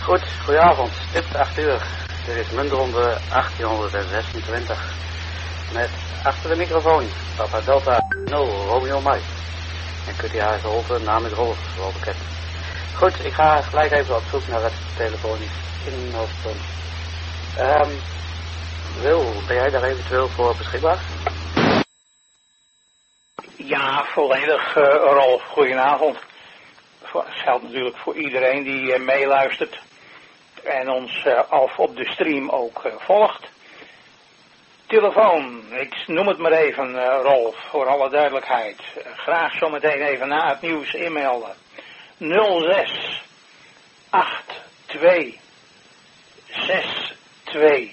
Goed, goedenavond. Stipt 8 uur. Dit is muntronde 1826. Met achter de microfoon Papa Delta 0 Romeo Mike. En kunt u haar geholpen, naam is Rolf, wel bekend. Goed, ik ga gelijk even op zoek naar het telefonisch inhoudspunt. Wil, ben jij daar eventueel voor beschikbaar? Ja, volledig, Rolf. Goedenavond. Dat geldt natuurlijk voor iedereen die meeluistert en ons af op de stream ook volgt. Telefoon, ik noem het maar even, Rolf, voor alle duidelijkheid. Graag zometeen even na het nieuws inmelden. 06 82 62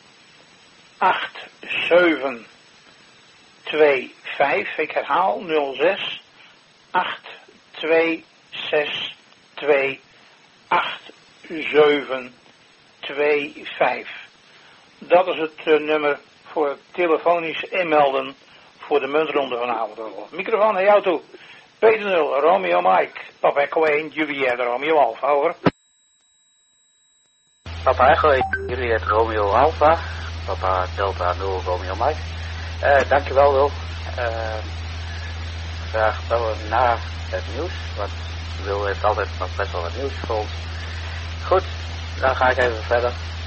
87 25. Ik herhaal 06 82 62 87 25. Dat is het nummer voor het telefonisch inmelden voor de muntronde vanavond. Microfoon naar jou toe. Peter 0, Romeo Mike, Papa Echo 1, Juliet Romeo Alpha, over. Papa Echo 1, Juliet Romeo Alpha, Papa Delta 0 Romeo Mike. Dankjewel Wil. Graag bellen na het nieuws, want Wil heeft altijd nog best wel wat nieuws voor ons. Goed, dan ga ik even verder.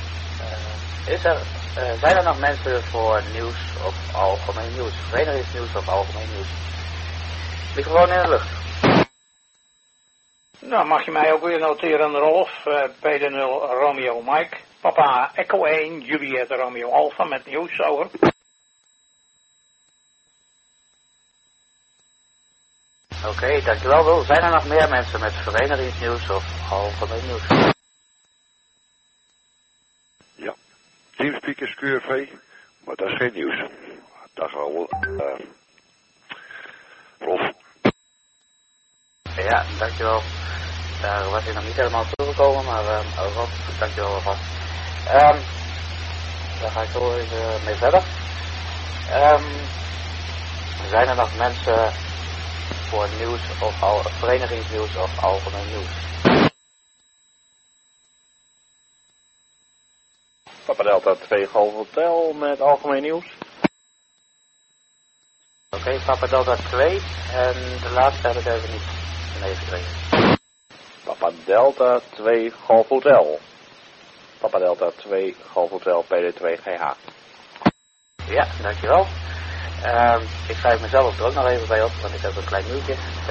Zijn er nog mensen voor nieuws of algemeen nieuws? Verenigingsnieuws of algemeen nieuws? Microfoon in de lucht. Nou, mag je mij ook weer noteren, Rolf. Peter 0 Romeo Mike. Papa Echo 1, Juliet Romeo Alpha met nieuws, over. Oké, dankjewel Wil. Zijn er nog meer mensen met verenigingsnieuws of algemeen nieuws? Ja, Teamspeakers QRV, maar dat is geen nieuws. Dag Rolf. Ja, dankjewel. Daar was ik nog niet helemaal toegekomen, maar Rob, dankjewel alvast. Daar ga ik zo even mee verder. Zijn er nog mensen voor nieuws of verenigingsnieuws of algemeen nieuws? Papa Delta 2 Golf Hotel met algemeen nieuws. Oké, Papa Delta 2 en de laatste heb ik even niet meegekregen. Papa Delta 2 Golf Hotel. Papa Delta 2 Golf Hotel PD2GH. Ja, dankjewel. Ik schrijf mezelf er ook nog even bij op, want ik heb een klein nieuwtje.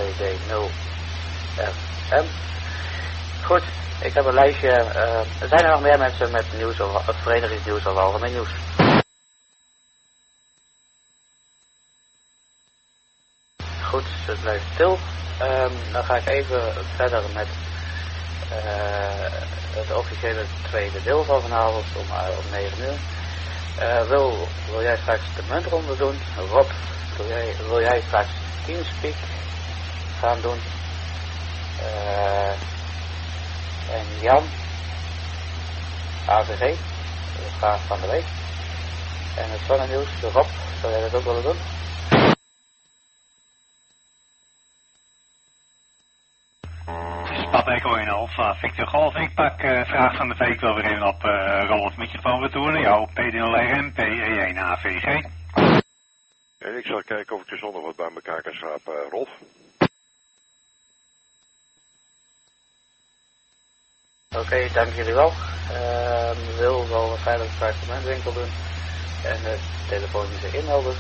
PD0FM. Goed, ik heb een lijstje. Zijn er nog meer mensen met nieuws of verenigingsnieuws of algemeen nieuws? Goed, het blijft stil. Dan ga ik even verder met het officiële tweede deel van vanavond om 9 uur. Wil jij straks de muntronde doen? Rob, wil jij straks Teamspeak gaan doen? En Jan, AVG, de vraag van de week. En het zonnenieuws, Rob, zou jij dat ook willen doen? Papa Echo 1 Alpha, Victor Golf. Ik pak vraag van de week wel weer even op Rolf microfoon retour naar jou. PD0RM, PE1 AVG. En ik zal kijken of ik de zondag wat bij elkaar kan schrapen, Rolf. Oké, dank jullie wel. Wil wel waarschijnlijk straks de muntwinkel doen. En de telefonische inhouders.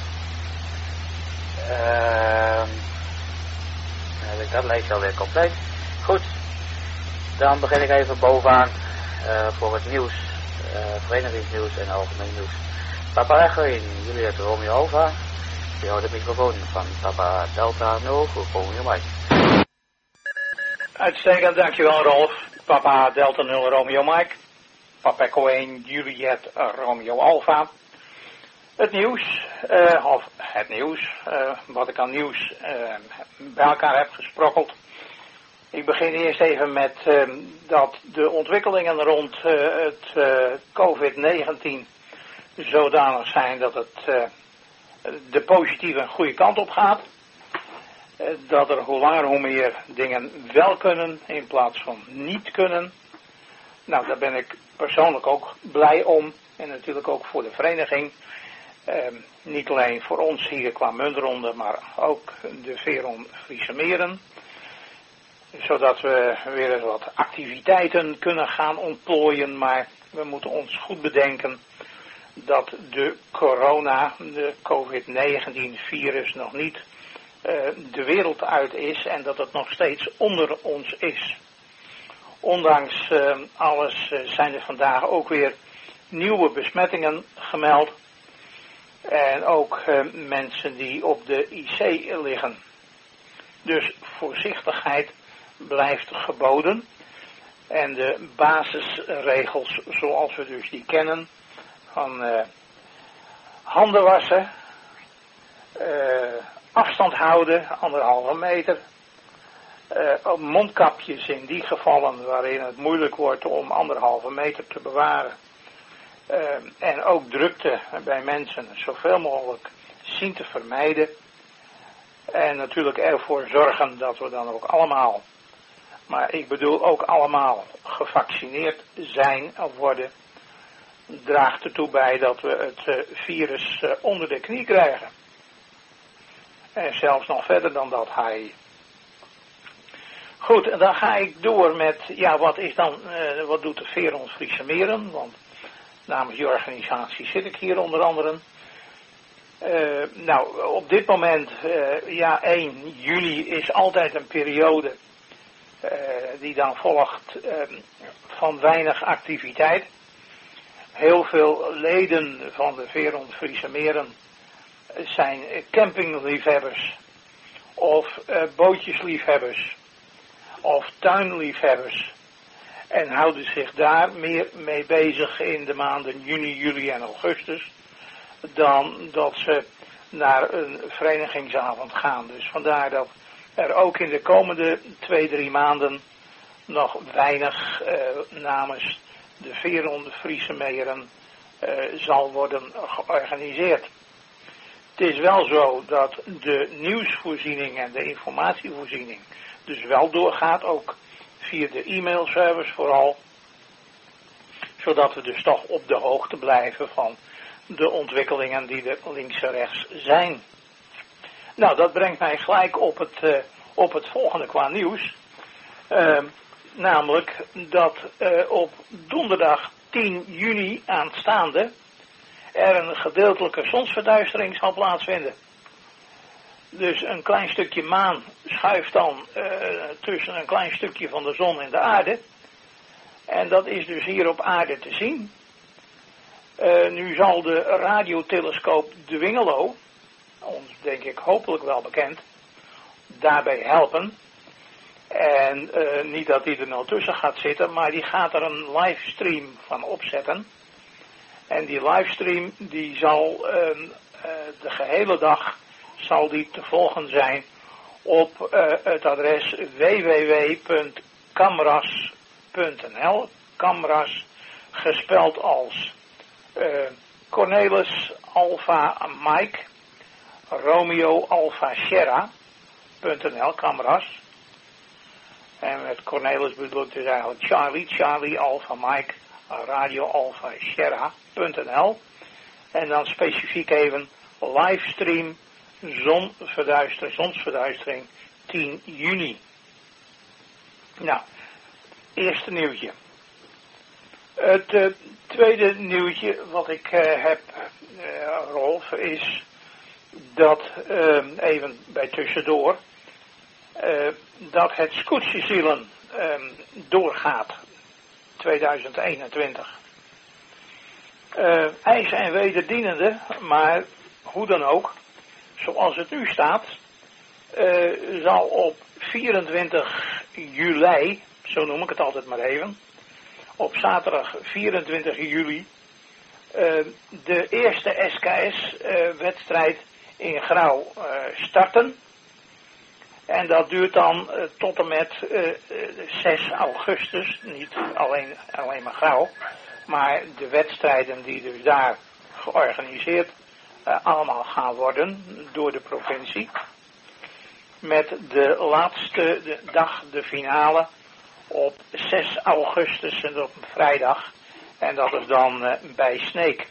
Dan heb ik dat lijstje alweer compleet. Goed, dan begin ik even bovenaan voor het nieuws, verenigingsnieuws en algemeen nieuws. Papa Echo in Juliet Romeo Alpha, die houdt de microfoon van Papa Delta 0, Romeo Mike. Uitstekend, dankjewel Rolf. Papa Delta 0 Romeo Mike. Papa Echo 1 Juliet Romeo Alpha. Het nieuws, wat ik aan nieuws bij elkaar heb gesprokkeld. Ik begin eerst even met dat de ontwikkelingen rond het COVID-19 zodanig zijn dat het de positieve en goede kant op gaat. Dat er hoe langer hoe meer dingen wel kunnen in plaats van niet kunnen. Nou, daar ben ik persoonlijk ook blij om. En natuurlijk ook voor de vereniging. Niet alleen voor ons hier qua muntronde, maar ook de Veron Friese Meren. Zodat we weer eens wat activiteiten kunnen gaan ontplooien. Maar we moeten ons goed bedenken dat de corona, de COVID-19 virus nog niet de wereld uit is. En dat het nog steeds onder ons is. Ondanks alles zijn er vandaag ook weer nieuwe besmettingen gemeld. En ook mensen die op de IC liggen. Dus voorzichtigheid blijft geboden. En de basisregels zoals we dus die kennen. Van handen wassen. Afstand houden, 1,5 meter. Mondkapjes in die gevallen waarin het moeilijk wordt om 1,5 meter te bewaren. En ook drukte bij mensen zoveel mogelijk zien te vermijden. En natuurlijk ervoor zorgen dat we dan ook allemaal, maar ik bedoel ook allemaal, gevaccineerd zijn of worden. Draagt ertoe bij dat we het virus onder de knie krijgen. En zelfs nog verder dan dat, hij. Goed, en dan ga ik door met, ja, wat doet de Veron Friese Meren? Want namens die organisatie zit ik hier onder andere. Nou, op dit moment, 1 juli is altijd een periode die dan volgt van weinig activiteit. Heel veel leden van de Veron Friese Meren zijn campingliefhebbers of bootjesliefhebbers of tuinliefhebbers en houden zich daar meer mee bezig in de maanden juni, juli en augustus dan dat ze naar een verenigingsavond gaan. Dus vandaar dat er ook in de komende 2-3 maanden nog weinig namens de Veron Friese Meren zal worden georganiseerd. Het is wel zo dat de nieuwsvoorziening en de informatievoorziening dus wel doorgaat, ook via de e-mailservice vooral, zodat we dus toch op de hoogte blijven van de ontwikkelingen die er links en rechts zijn. Nou, dat brengt mij gelijk op het volgende qua nieuws. Namelijk dat op donderdag 10 juni aanstaande er een gedeeltelijke zonsverduistering zal plaatsvinden. Dus een klein stukje maan schuift dan tussen een klein stukje van de zon en de aarde. En dat is dus hier op aarde te zien. Nu zal de radiotelescoop De Wingelo, ons denk ik hopelijk wel bekend, daarbij helpen. En niet dat hij er nou tussen gaat zitten, maar die gaat er een livestream van opzetten. En die livestream die zal de gehele dag zal die te volgen zijn op het adres www.camras.nl. Camras gespeld als Cornelis Alpha Mike Romeo Alpha Sierra.nl, Camras. En met Cornelis bedoel ik dus eigenlijk Charlie Alpha Mike Radio Alpha Sierra.nl. En dan specifiek even livestream zonsverduistering 10 juni. Nou, eerste nieuwtje. Het tweede nieuwtje wat ik heb, Rolf, is dat, even bij tussendoor, dat het scootjezielen doorgaat 2021. IJs en wederdienende, maar hoe dan ook, zoals het nu staat, zal op 24 juli, zo noem ik het altijd maar even, op zaterdag 24 juli, de eerste SKS-wedstrijd in Grauw starten. En dat duurt dan tot en met 6 augustus, niet alleen maar Grauw, maar de wedstrijden die dus daar georganiseerd allemaal gaan worden door de provincie. Met de laatste dag, de finale, op 6 augustus en op een vrijdag. En dat is dan bij Sneek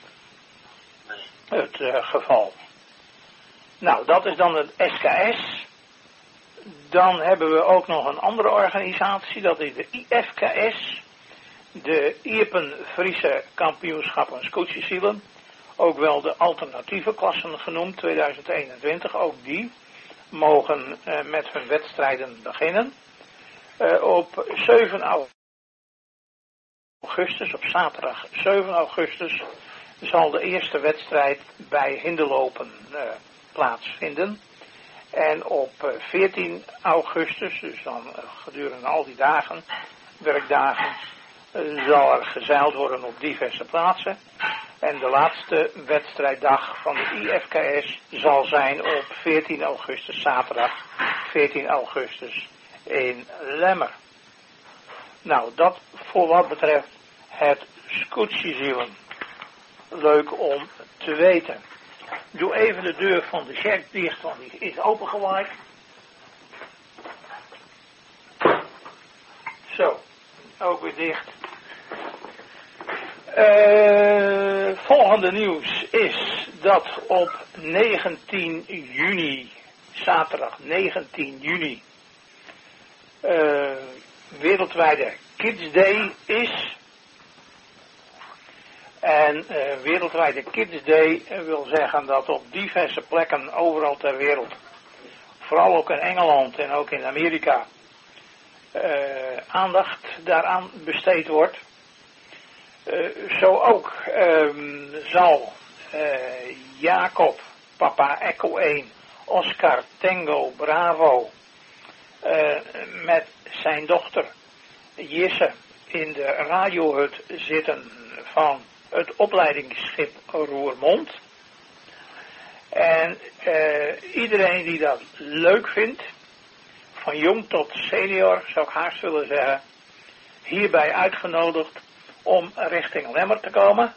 het geval. Nou, dat is dan het SKS. Dan hebben we ook nog een andere organisatie, dat is de IFKS. De Iepen Friese Kampioenschappen Scootjeszielen. Ook wel de alternatieve klassen genoemd, 2021. Ook die mogen met hun wedstrijden beginnen. Op 7 augustus, op zaterdag 7 augustus, zal de eerste wedstrijd bij Hinderlopen plaatsvinden. En op 14 augustus, dus dan gedurende al die dagen, werkdagen, zal er gezeild worden op diverse plaatsen. En de laatste wedstrijddag van de IFKS zal zijn op 14 augustus, zaterdag 14 augustus in Lemmer. Nou, dat voor wat betreft het scootjeszielen. Leuk om te weten. Doe even de deur van de sjerk dicht, want die is opengewaaid. Zo, ook weer dicht. Volgende nieuws is dat op 19 juni, zaterdag 19 juni, wereldwijde Kids Day is. En wereldwijde Kids Day wil zeggen dat op diverse plekken overal ter wereld, vooral ook in Engeland en ook in Amerika, aandacht daaraan besteed wordt. Zo ook zal Jacob, Papa Echo 1, Oscar Tango Bravo, met zijn dochter Jisse in de radiohut zitten van het opleidingsschip Roermond. En iedereen die dat leuk vindt, van jong tot senior, zou ik haast willen zeggen, hierbij uitgenodigd om richting Lemmer te komen.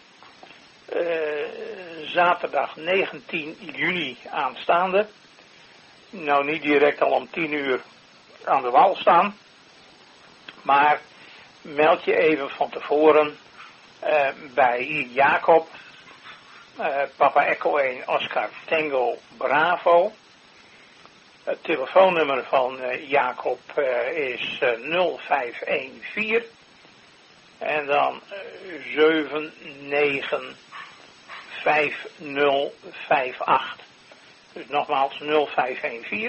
Zaterdag 19 juni aanstaande. Nou, niet direct al om 10 uur aan de wal staan. Maar meld je even van tevoren bij Jacob, Papa Echo 1, Oscar Tango Bravo. Het telefoonnummer van Jacob is 0514 en dan 795058. Dus nogmaals 0514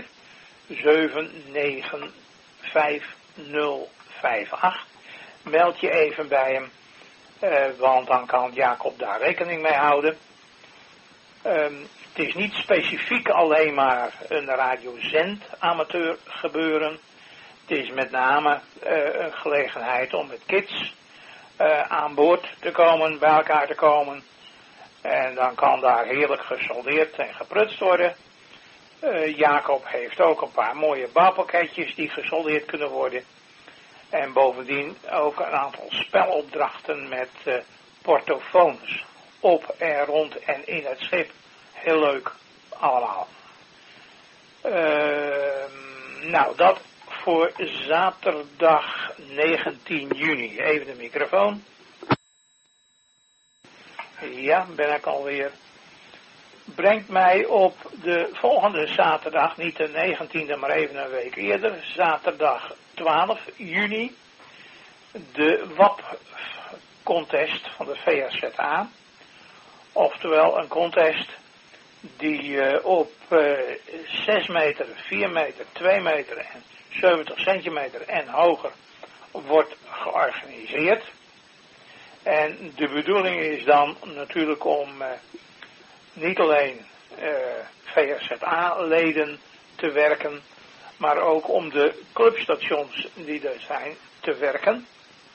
795058. Meld je even bij hem, want dan kan Jacob daar rekening mee houden. Het is niet specifiek alleen maar een radiozend amateur gebeuren. Het is met name een gelegenheid om met kids aan boord te komen, bij elkaar te komen. En dan kan daar heerlijk gesoldeerd en geprutst worden. Jacob heeft ook een paar mooie bouwpakketjes die gesoldeerd kunnen worden. En bovendien ook een aantal spelopdrachten met portofoons op en rond en in het schip. Heel leuk allemaal. Nou, dat voor zaterdag 19 juni. Even de microfoon. Ja, ben ik alweer. Brengt mij op de volgende zaterdag, niet de 19e, maar even een week eerder. Zaterdag 12 juni. De WAP-contest van de VSZA. Oftewel een contest die op 6 meter, 4 meter, 2 meter en 70 centimeter en hoger wordt georganiseerd. En de bedoeling is dan natuurlijk om niet alleen VSZA-leden te werken, maar ook om de clubstations die er zijn te werken.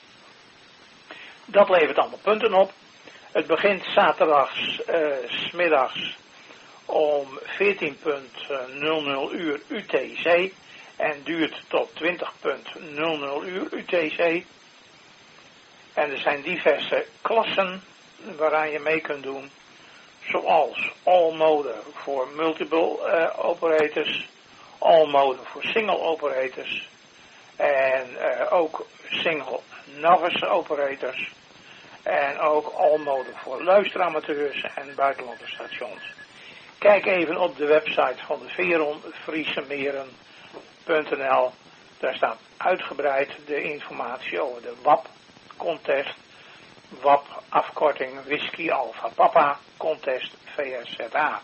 Dat levert allemaal punten op. Het begint zaterdags 's middags om 14.00 uur UTC en duurt tot 20.00 uur UTC. En er zijn diverse klassen waaraan je mee kunt doen, zoals all mode voor multiple operators, all mode voor single operators En ook single novice operators. En ook al mode voor luisteramateurs en buitenlandse stations. Kijk even op de website van de Veron, friesemeren.nl. Daar staat uitgebreid de informatie over de WAP-contest. WAP, afkorting Whisky Alpha Papa Contest VSZA.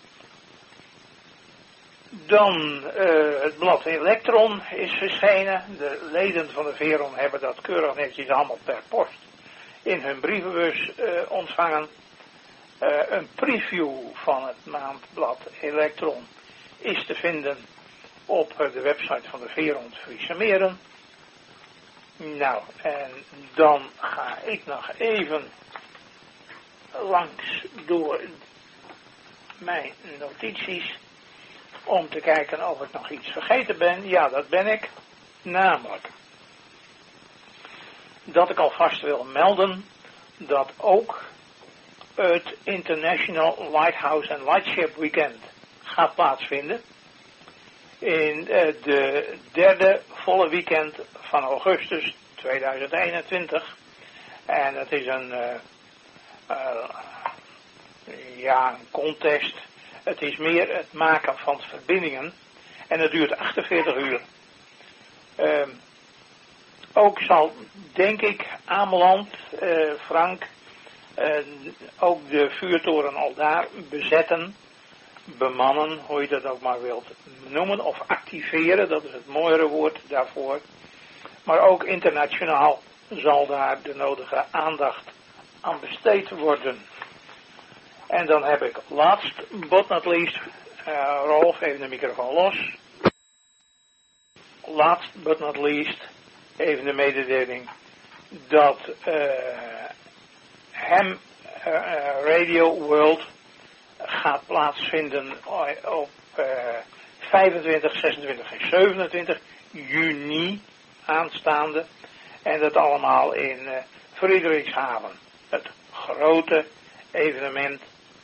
Dan het blad Elektron is verschenen. De leden van de Veron hebben dat keurig netjes allemaal per post in hun brievenbus ontvangen. Een preview van het maandblad Elektron is te vinden op de website van de Veron Friese Meren. Nou, en dan ga ik nog even langs door mijn notities om te kijken of ik nog iets vergeten ben. Ja, dat ben ik. Namelijk dat ik alvast wil melden dat ook het International Lighthouse and Lightship Weekend gaat plaatsvinden. In de derde volle weekend van augustus 2021. En het is een contest. Het is meer het maken van verbindingen. En het duurt 48 uur. Ook zal, denk ik, Ameland, Frank, ook de vuurtoren al daar bezetten, bemannen, hoe je dat ook maar wilt noemen, of activeren, dat is het mooiere woord daarvoor. Maar ook internationaal zal daar de nodige aandacht aan besteed worden. En dan heb ik last but not least, Rolf, even de microfoon los. Last but not least, even de mededeling dat Ham Radio World gaat plaatsvinden op 25, 26 en 27 juni aanstaande. En dat allemaal in Friedrichshaven. Het grote evenement.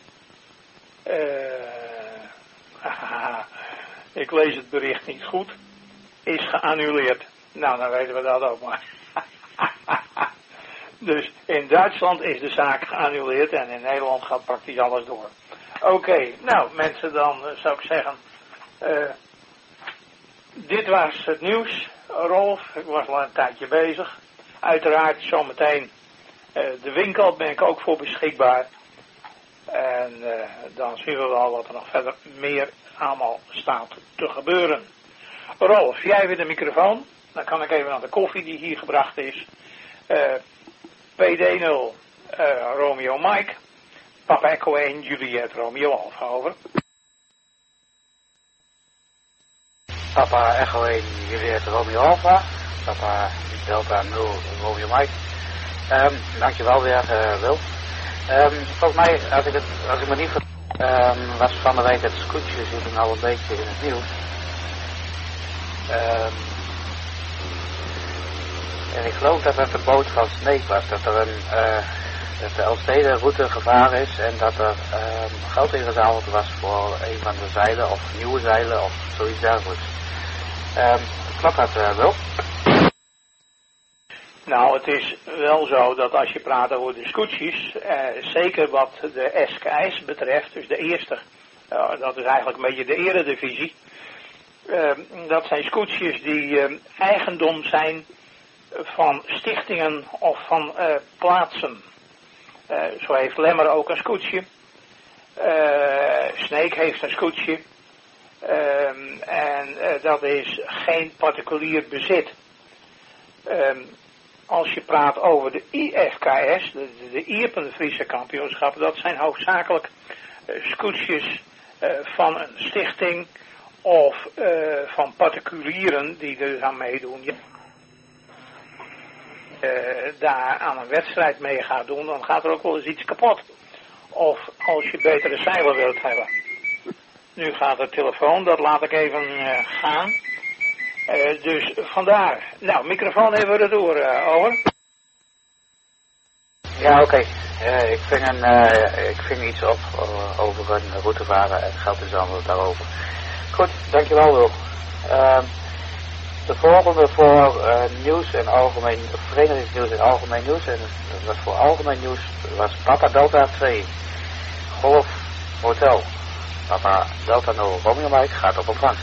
Ik lees het bericht niet goed. Is geannuleerd. Nou, dan weten we dat ook maar. Dus in Duitsland is de zaak geannuleerd en in Nederland gaat praktisch alles door. Oké, nou mensen, dan zou ik zeggen, dit was het nieuws. Rolf, ik was al een tijdje bezig. Uiteraard zometeen de winkel ben ik ook voor beschikbaar. En dan zien we wel wat er nog verder meer allemaal staat te gebeuren. Rolf, jij weer de microfoon. Dan kan ik even naar de koffie die hier gebracht is. PD0 Romeo Mike. Papa Echo 1 Juliet Romeo Alpha, over. Papa Echo 1 Juliet Romeo Alpha. Papa Delta 0 Romeo Mike. Dankjewel weer, Wil. Volgens mij, als ik me niet was van de week het scootje, zit er nou een beetje in het nieuws. En ik geloof dat het de boot van Sneek was, dat er dat de Elstede-route gevaar is en dat er geld ingezameld was voor een van de zeilen of nieuwe zeilen of zoiets dergelijks. Klopt dat wel? Nou, het is wel zo dat als je praat over de scootjes, zeker wat de SKS betreft, dus de eerste, dat is eigenlijk een beetje de eredivisie. Dat zijn scootjes die eigendom zijn van stichtingen of van plaatsen. Zo heeft Lemmer ook een scootje. Sneek heeft een scootje. En dat is geen particulier bezit. Als je praat over de IFKS, de Ierpen Friese kampioenschappen, dat zijn hoofdzakelijk scootjes van een stichting of van particulieren die er aan meedoen. Daar aan een wedstrijd mee gaat doen, dan gaat er ook wel eens iets kapot. Of als je betere zeilen wilt hebben. Nu gaat de telefoon, dat laat ik even gaan. Dus vandaar. Nou, microfoon even retour, over. Ja, oké. Ik ving iets op over een routevaren en geld is allemaal daarover. Goed, dankjewel Wil. De volgende voor nieuws en algemeen, verenigingsnieuws en algemeen nieuws. En dat was voor algemeen nieuws, was Papa Delta 2, Golf Hotel. Papa Delta 0, Romeo Mike gaat op ontvangst.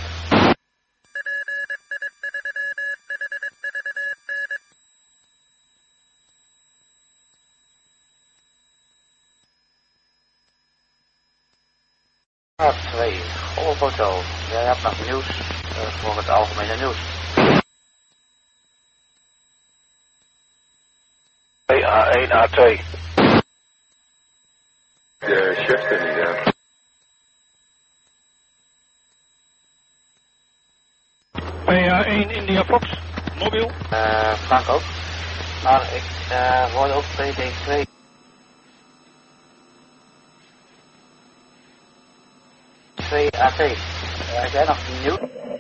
Papa 2, Golf Hotel. Jij hebt nog nieuws voor het algemene nieuws. PA1 A2. De chef er niet, ja. PA1 India Fox, mobiel. Frank ook. Maar ik hoorde ook PD2. AT. Heb jij nog nieuws?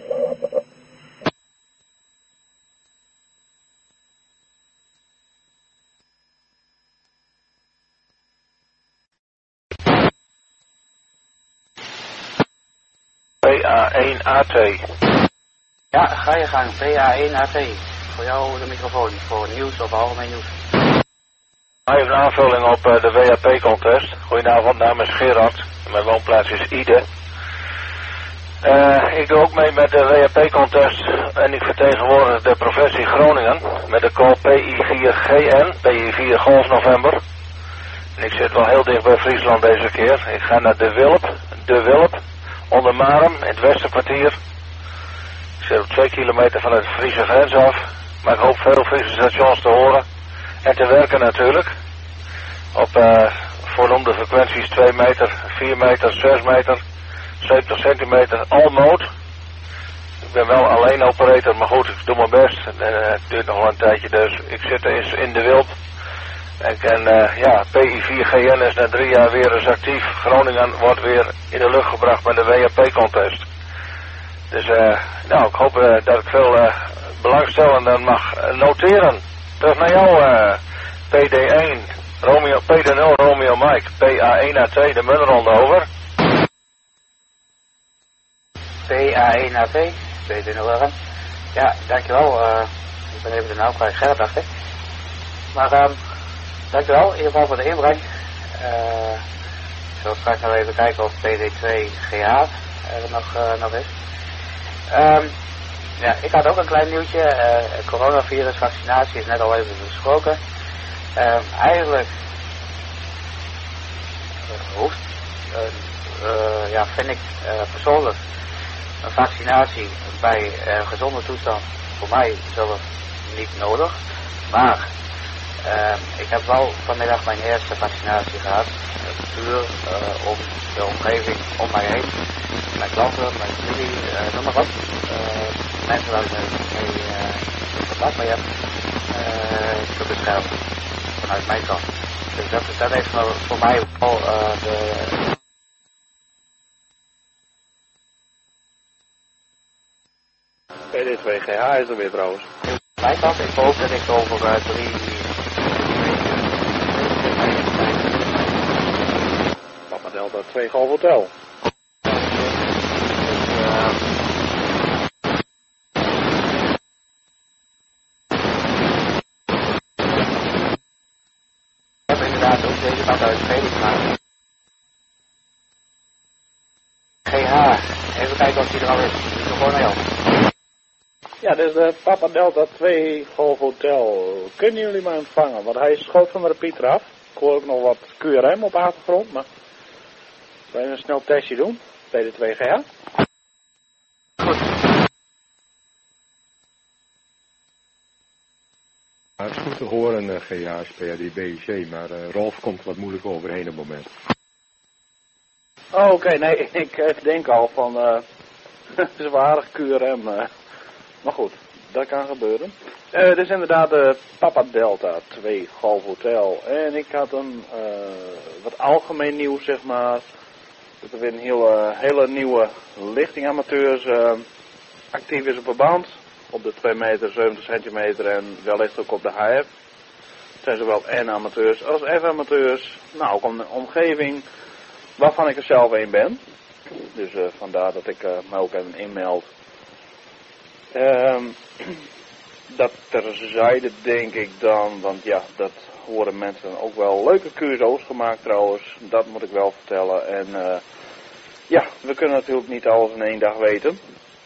PA1 AT. Ja, ga je gang. PA1 AT. Voor jou de microfoon. Voor nieuws of algemeen nieuws. Even een aanvulling op de WHP-contest. Goedenavond, naam is Gerard. Mijn woonplaats is Ide. Ik doe ook mee met de WHP-contest en ik vertegenwoordig de provincie Groningen met de call PI4GN, PI4 Golf November. En ik zit wel heel dicht bij Friesland deze keer. Ik ga naar De Wilp, onder Marem, in het Westerkwartier. Ik zit op 2 kilometer van de Friese grens af, maar ik hoop veel Friese stations te horen en te werken natuurlijk. Op voornoemde frequenties 2 meter, 4 meter, 6 meter, 70 centimeter, all mode. Ik ben wel alleen operator, maar goed, ik doe mijn best. Het duurt nog wel een tijdje, dus ik zit in de wild. En ja, PI4GN is na 3 jaar weer eens actief. Groningen wordt weer in de lucht gebracht met de WHP-contest. Dus nou, ik hoop dat ik veel belangstellenden mag noteren. Terug naar jou, PD1, PD0 Romeo Mike, PA1A2, de Munneronde, over. PA1AT, PD0RM. Ja, dankjewel. Ik ben even de naam kwijt, Gerrit dacht ik. Maar dankjewel in ieder geval voor de inbreng. Ik zal straks nog even kijken of PD2GH er nog is. Ja, ik had ook een klein nieuwtje. Coronavirus vaccinatie is net al even besproken. Eigenlijk hoeft, ja, vind ik persoonlijk een vaccinatie bij gezonde toestand voor mij zelf niet nodig. Maar ik heb wel vanmiddag mijn eerste vaccinatie gehad. Puur om de omgeving om mij heen. Mijn klanten, mijn familie, noem maar op. Mensen waar ik mee contact mee heb. Te beschermen. Vanuit mijn kant. Dus dat heeft voor mij wel de... PD2GH is er weer trouwens. Mijn kant, ik hoop dat ik over 3... Papa Delta 2 Golf Hotel. Ik heb inderdaad ook deze kant uit Felix gemaakt. GH, even kijken of die er al is. Gewoon naar jou. Ja, dit is de Papa Delta 2 Golf Hotel. Kunnen jullie mij ontvangen? Want hij schoot van de repeater af. Ik hoor ook nog wat QRM op de achtergrond, maar... Wil je een snel testje doen? PD2GH? Goed. Het is goed te horen, GH, PAD, BIC, maar Rolf komt wat moeilijk overheen op het moment. Oh, oké, nee, ik denk al van... zwaar QRM... Maar goed, dat kan gebeuren. Dit is inderdaad de Papa Delta 2 Golf Hotel. En ik had een wat algemeen nieuws, zeg maar. Dat er weer een hele nieuwe lichting amateurs actief is op de band. Op de 2 meter, 70 centimeter en wellicht ook op de HF. Het zijn zowel N-amateurs als F-amateurs. Nou, ook een omgeving waarvan ik er zelf een ben. Dus vandaar dat ik me ook even inmeld. Dat terzijde denk ik dan, want ja, dat horen mensen ook wel. Leuke QSO's gemaakt trouwens, dat moet ik wel vertellen. En ja, we kunnen natuurlijk niet alles in 1 dag weten.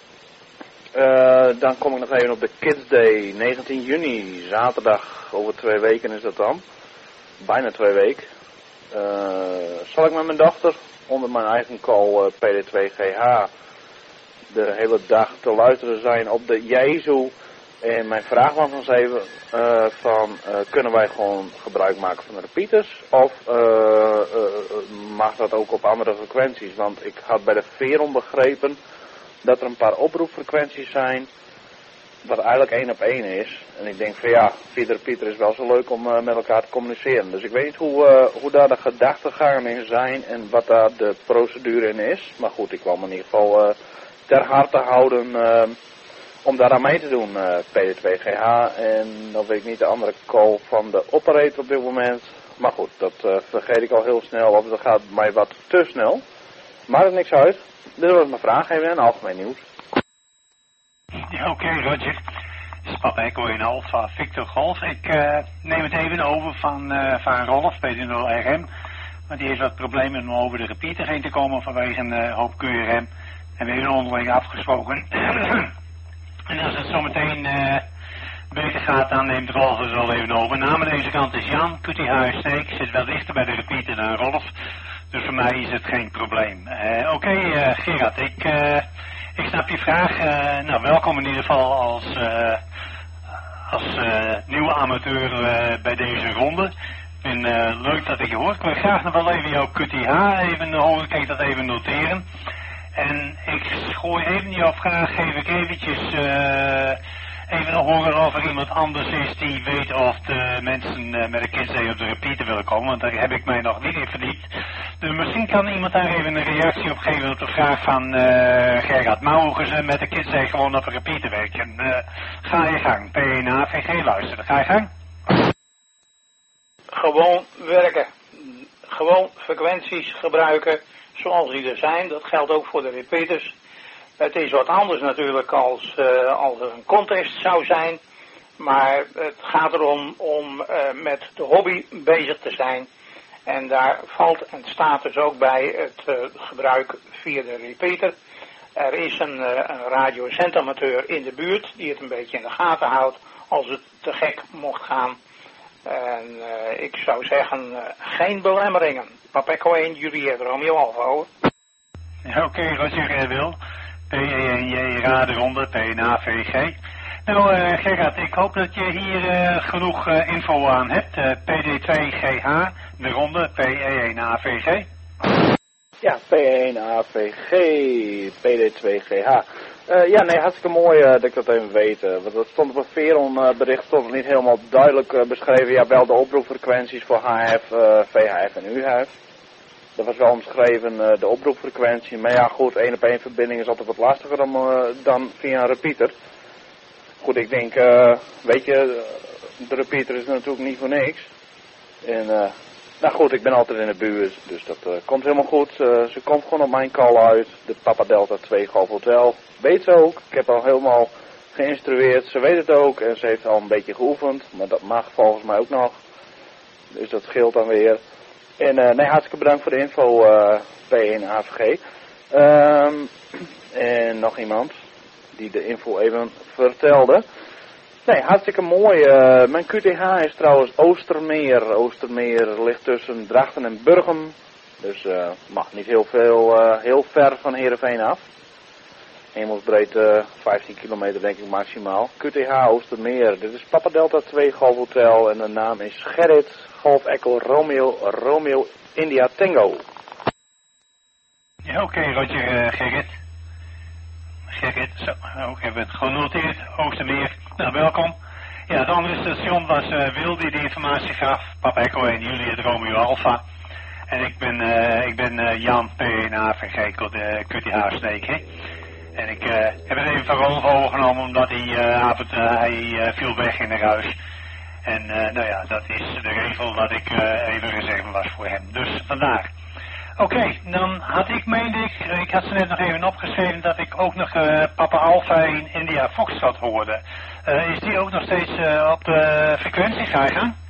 Dan kom ik nog even op de Kids Day, 19 juni, zaterdag, over 2 weken is dat dan. Bijna 2 weken. Zal ik met mijn dochter onder mijn eigen call PD2GH de hele dag te luisteren zijn op de Jezu. En mijn vraag was ons even kunnen wij gewoon gebruik maken van de repeaters of mag dat ook op andere frequenties? Want ik had bij de Veron begrepen dat er een paar oproepfrequenties zijn wat eigenlijk 1 op 1 is. En ik denk van ja, via de repeater is wel zo leuk om met elkaar te communiceren. Dus ik weet niet hoe daar de gedachtegangen in zijn en wat daar de procedure in is. Maar goed, ik wil me in ieder geval ter harte houden om daar aan mee te doen, PD2GH. En dan weet ik niet de andere call van de operator op dit moment. Maar goed, dat vergeet ik al heel snel, of dat gaat mij wat te snel. Maakt er niks uit. Dit was mijn vraag, even een algemeen nieuws. Ja, oké, Roger. Papa Echo in Alpha Victor Golf. Ik neem het even over van Rolf, PD0RM. Want die heeft wat problemen om over de repeater heen te komen vanwege een hoop QRM. En we hebben onderling afgesproken. En als het zometeen beter gaat, dan neemt Rolf het wel even over. Naam aan deze kant is Jan, QTH Sneek. Zit wel dichter bij de repeater dan Rolf. Dus voor mij is het geen probleem. Oké, Gerard, ik snap je vraag. Nou, welkom in ieder geval als nieuwe amateur bij deze ronde. En leuk dat ik je hoor. Ik wil graag nog wel even jouw QTH even horen. Kijk dat even noteren. En ik gooi even jouw vraag, geef ik eventjes even horen of er iemand anders is die weet of de mensen met de Kids Day op de repeater willen komen. Want daar heb ik mij nog niet in verdiept. Dus misschien kan iemand daar even een reactie op geven op de vraag van Gerard. Mogen ze met de Kids Day gewoon op de repeater werken? Ga je gang. P1 AVG luisteren. Ga je gang. Gewoon werken. Gewoon frequenties gebruiken zoals die er zijn. Dat geldt ook voor de repeaters. Het is wat anders natuurlijk als er een contest zou zijn. Maar het gaat erom om met de hobby bezig te zijn. En daar valt en staat dus ook bij het gebruik via de repeater. Er is een radiozendamateur in de buurt die het een beetje in de gaten houdt als het te gek mocht gaan. En ik zou zeggen, geen belemmeringen. Papa Echo 1, Juliet Romeo Alfa, hoor. Ja, oké, Roger Wil. P1J Raderonde, P1AVG. Nou, Gerard, ik hoop dat je hier genoeg info aan hebt. PD2GH, de ronde, P1AVG. Ja, P1AVG, PD2GH. Ja, nee, hartstikke mooi dat ik dat even weet. Want dat stond op een Veron bericht, stond het niet helemaal duidelijk beschreven. Ja, wel de oproepfrequenties voor HF, VHF en UHF. Dat was wel omschreven, de oproepfrequentie. Maar ja, goed, 1-op-1 verbinding is altijd wat lastiger dan via een repeater. Goed, ik denk, weet je, de repeater is natuurlijk niet voor niks. En, nou goed, ik ben altijd in de buurt, dus dat komt helemaal goed. Ze komt gewoon op mijn call uit, de Papa Delta 2 Golf Hotel. Weet ze ook, ik heb al helemaal geïnstrueerd, ze weet het ook en ze heeft al een beetje geoefend. Maar dat mag volgens mij ook nog, dus dat scheelt dan weer. En nee, hartstikke bedankt voor de info, P1AVG. En nog iemand die de info even vertelde. Nee, hartstikke mooi. Mijn QTH is trouwens Oostermeer. Oostermeer ligt tussen Drachten en Burgum. Dus mag niet heel ver van Heerenveen af. Hemelsbreedte 15 kilometer denk ik maximaal. QTH Oostermeer. Dit is Papa Delta 2 Golf Hotel en de naam is Gerrit Golf Echo Romeo India Tango. Ja, oké, Roger, Gerrit. Gerrit, zo, ook hebben we het genoteerd. Oostermeer, nou welkom. Ja, het andere station was Wil die de informatie gaf. Papa Echo en Juliet Romeo Alpha. En ik ben Jan P1 AVG, QTH Sneek, hè. En ik heb het even van Rolf overgenomen omdat hij viel weg in de ruis. En nou ja, dat is de regel dat ik even reserve was voor hem. Dus vandaar. Oké, dan had ik, meende ik had ze net nog even opgeschreven dat ik ook nog Papa Alpha in India Foxtrot hoorde. Is die ook nog steeds op de frequentie? Ga je gaan?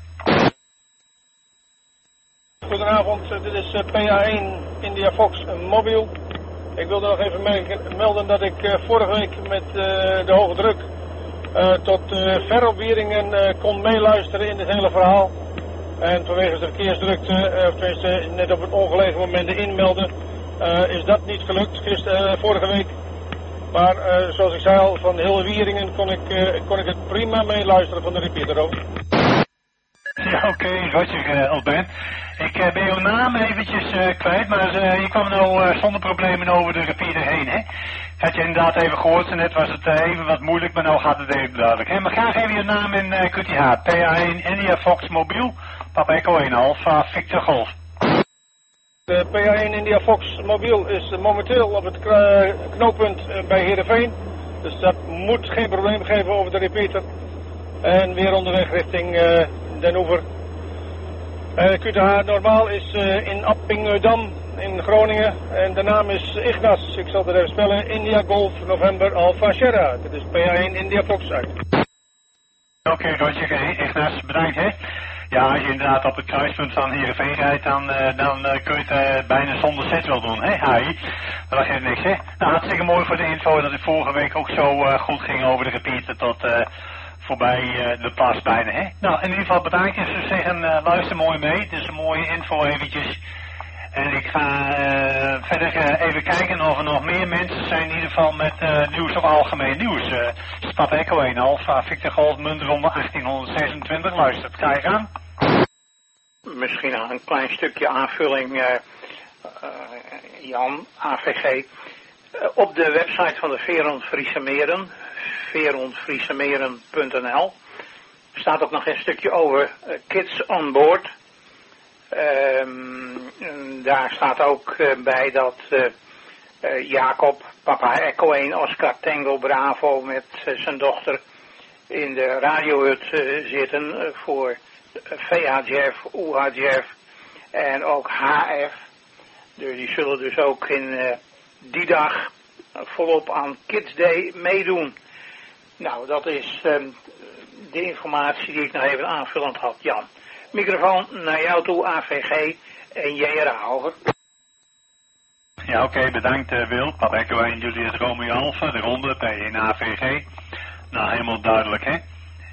Goedenavond, dit is PA1 India Fox mobiel. Ik wilde nog even melden dat ik vorige week met de hoge druk tot ver op Wieringen kon meeluisteren in het hele verhaal. En vanwege de verkeersdrukte, of tenminste net op het ongelegen moment inmelden, is dat niet gelukt vorige week. Maar zoals ik zei al, van heel Wieringen kon ik het prima meeluisteren van de repeater ook. Ja, oké, Roger, Albert. Ik ben jouw naam eventjes kwijt, maar je kwam nou zonder problemen over de repeater heen, hè? Had je inderdaad even gehoord, en net was het even wat moeilijk, maar nou gaat het even duidelijk, hè? Maar graag even je naam in QTH, PA1 India Fox mobiel, Papa Echo 1 Alpha Victor Golf. De PA1 India Fox mobiel is momenteel op het knooppunt bij Heerenveen, dus dat moet geen probleem geven over de repeater. En weer onderweg richting Den Oever. QTH normaal is in Appingedam in Groningen en de naam is Ignas. Ik zal het even spellen. India Golf November Alpha Sierra. Dit is PA1 India Fox uit. Oké, Roger, Ignas, bedankt, hè. Ja, als je inderdaad op het kruispunt van Heerenveen rijdt, dan kun je het bijna zonder set wel doen, hè, Harry? Dat geeft niks, hè. Nou, hartstikke mooi voor de info dat het vorige week ook zo goed ging over de repeater tot voorbij de pas bijna, hè. Nou, in ieder geval bedankt. Ik zou zeggen, luister mooi mee. Het is een mooie info eventjes. En ik ga verder even kijken of er nog meer mensen zijn in ieder geval met nieuws of algemeen nieuws. Papa Echo 1 Alpha Victor Golf muntronde 1826 luistert. Ga je gaan? Misschien nog een klein stukje aanvulling, Jan, AVG. Op de website van de Veron Friese Meren, veronfriesemeren.nl, staat ook nog een stukje over Kids on Board. Daar staat ook bij dat Jacob, Papa Echo 1 Oscar Tango Bravo met zijn dochter in de radiohut zitten voor VHF, UHF en ook HF. Dus die zullen dus ook in die dag volop aan Kids Day meedoen. Nou, dat is de informatie die ik nog even aanvullend had, Jan. Microfoon naar jou toe, AVG en JRA, over. Ja, oké, bedankt Wil. Papa Echo 1 Julius Romeo Alpha, de ronde bij een AVG. Nou, helemaal duidelijk, hè.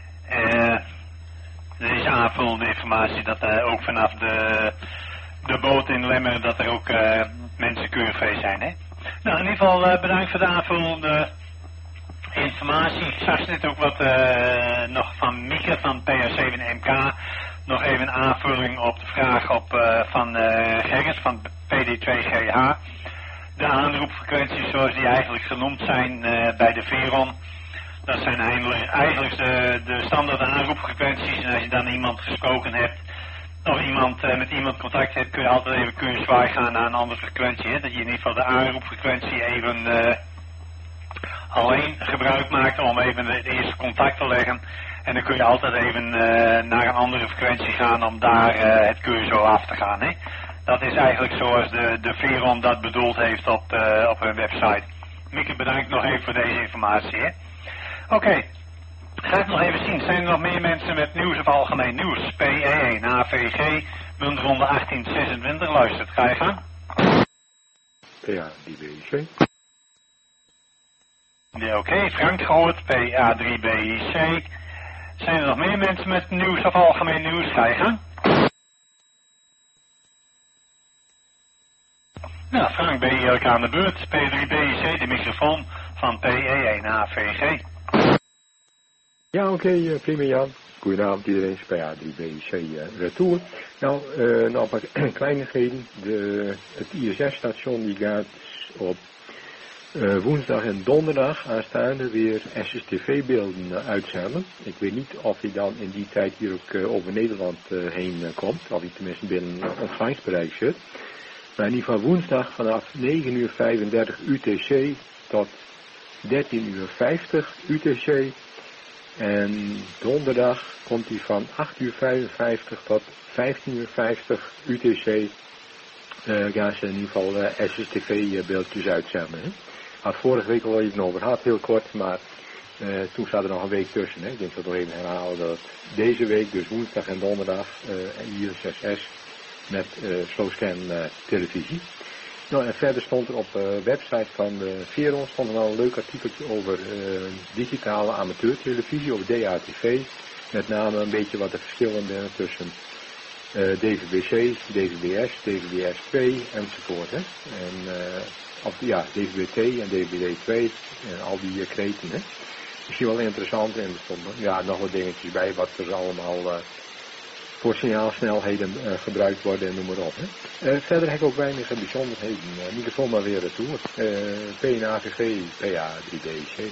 Deze aanvullende informatie dat ook vanaf de boot in Lemmer dat er ook mensen QRV zijn, hè. Nou, in ieder geval bedankt voor de aanvullende informatie. Ik zag net ook wat nog van Mieke van PR7MK. Nog even een aanvulling op de vraag van Gerrit van PD2GH. De aanroepfrequenties zoals die eigenlijk genoemd zijn bij de Veron. Dat zijn eigenlijk de standaard aanroepfrequenties. En als je dan iemand gesproken hebt of met iemand contact hebt, kun je altijd even zwaai gaan naar een andere frequentie. Hè? Dat je in ieder geval de aanroepfrequentie even alleen gebruik maakt om even het eerste contact te leggen. En dan kun je altijd even naar een andere frequentie gaan om daar het cursus af te gaan. Hè? Dat is eigenlijk zoals de Veron dat bedoeld heeft op hun website. Mieke, bedankt nog even voor deze informatie. Oké, ga ik nog even zien. Zijn er nog meer mensen met nieuws of algemeen nieuws? PE1, AVG, muntronde 1826, luistert. Ga je gaan? Ja, die BIC. Ja, oké, Frank gehoord, PA3BIC. Zijn er nog meer mensen met nieuws of algemeen nieuws? Ga je gaan? Nou, Frank, ben je ook aan de beurt? P3BIC, de microfoon van PE1AVG. Ja, oké, prima Jan. Goedenavond iedereen, PA3BIC retour. Nou, nog een paar kleinigheden. Het ISS-station die gaat op woensdag en donderdag aanstaande weer SSTV-beelden uitzenden. Ik weet niet of hij dan in die tijd hier ook over Nederland heen komt, of hij tenminste binnen ontvangstbereik zit. Maar in ieder geval woensdag vanaf 9:35 UTC tot 13:50 UTC. En donderdag komt hij van 8:55 tot 15:50 UTC. gaan ze in ieder geval SSTV-beeldjes uitzenden. Hè. Had vorige week al even over gehad, heel kort, maar toen zat er nog een week tussen. Hè. Ik denk dat we nog even herhalen dat deze week, dus woensdag en donderdag, hier 6S met slowscan televisie. Nou, en verder stond er op de website van Veron stond er wel een leuk artikeltje over digitale amateurtelevisie, over DATV. Met name een beetje wat de verschillen zijn tussen DVB-C, DVB-S, DVB-S2 enzovoort. Hè. En, DVB-T en DVB-2 en al die kreten. Hè. Misschien wel interessant en er stonden nog wat dingetjes bij wat er allemaal voor signaalsnelheden gebruikt worden en noem maar op. Hè. Verder heb ik ook weinig bijzonderheden. Microfoon maar weer retour. PNAVG, PA, 3BC.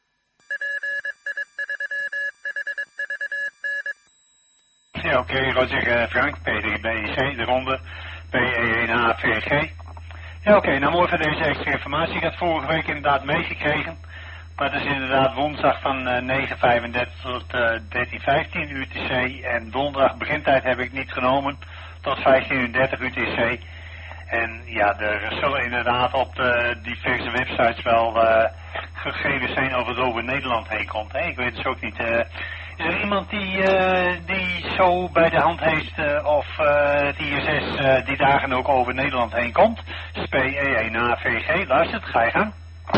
Ja, oké, Roger Frank, P3BC, de ronde, PE1AVG. Ja, oké, nou mooi voor deze extra informatie. Ik had vorige week inderdaad meegekregen. Maar het is inderdaad woensdag van 9:35 tot 13:15 UTC. En donderdag begintijd heb ik niet genomen tot 15:30 UTC. En ja, er zullen inderdaad op de diverse websites wel gegevens zijn of het over Nederland heen komt. Hè? Ik weet het ook niet. Is er iemand die zo bij de hand heeft of het ISS die dagen ook over Nederland heen komt? PE1AVG, luistert, ga je gang.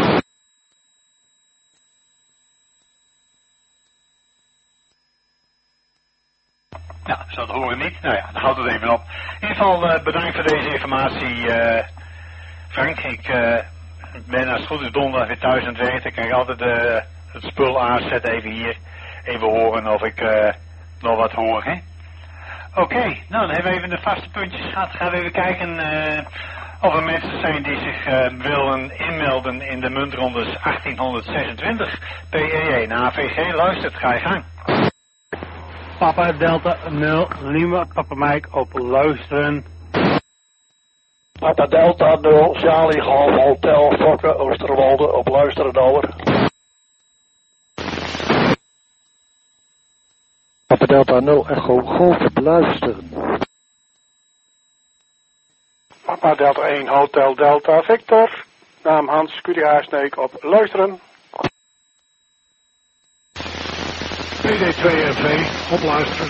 Nou, ze dat horen niet. Nou ja, dan houdt het even op. In ieder geval bedankt voor deze informatie, Frank. Ik ben als het goed is donderdag weer thuis aan het werk. Ik kan altijd het spul aanzetten even hier. Even horen of ik nog wat hoor, hè. Oké, nou dan hebben we even de vaste puntjes gehad. Gaan we even kijken of er mensen zijn die zich willen inmelden in de muntrondes 1826. PE1 AVG, luistert, ga je gang. Papa Delta 0, Lima, Papa Mike op luisteren. Papa Delta 0, Charlie Golf Hotel, Fokke, Oosterwolde op luisteren over. Papa Delta 0, Echo Golf op luisteren. Papa Delta 1, Hotel Delta Victor, naam Hans Kudiaarsneek op luisteren. PD2RV, opluisteren.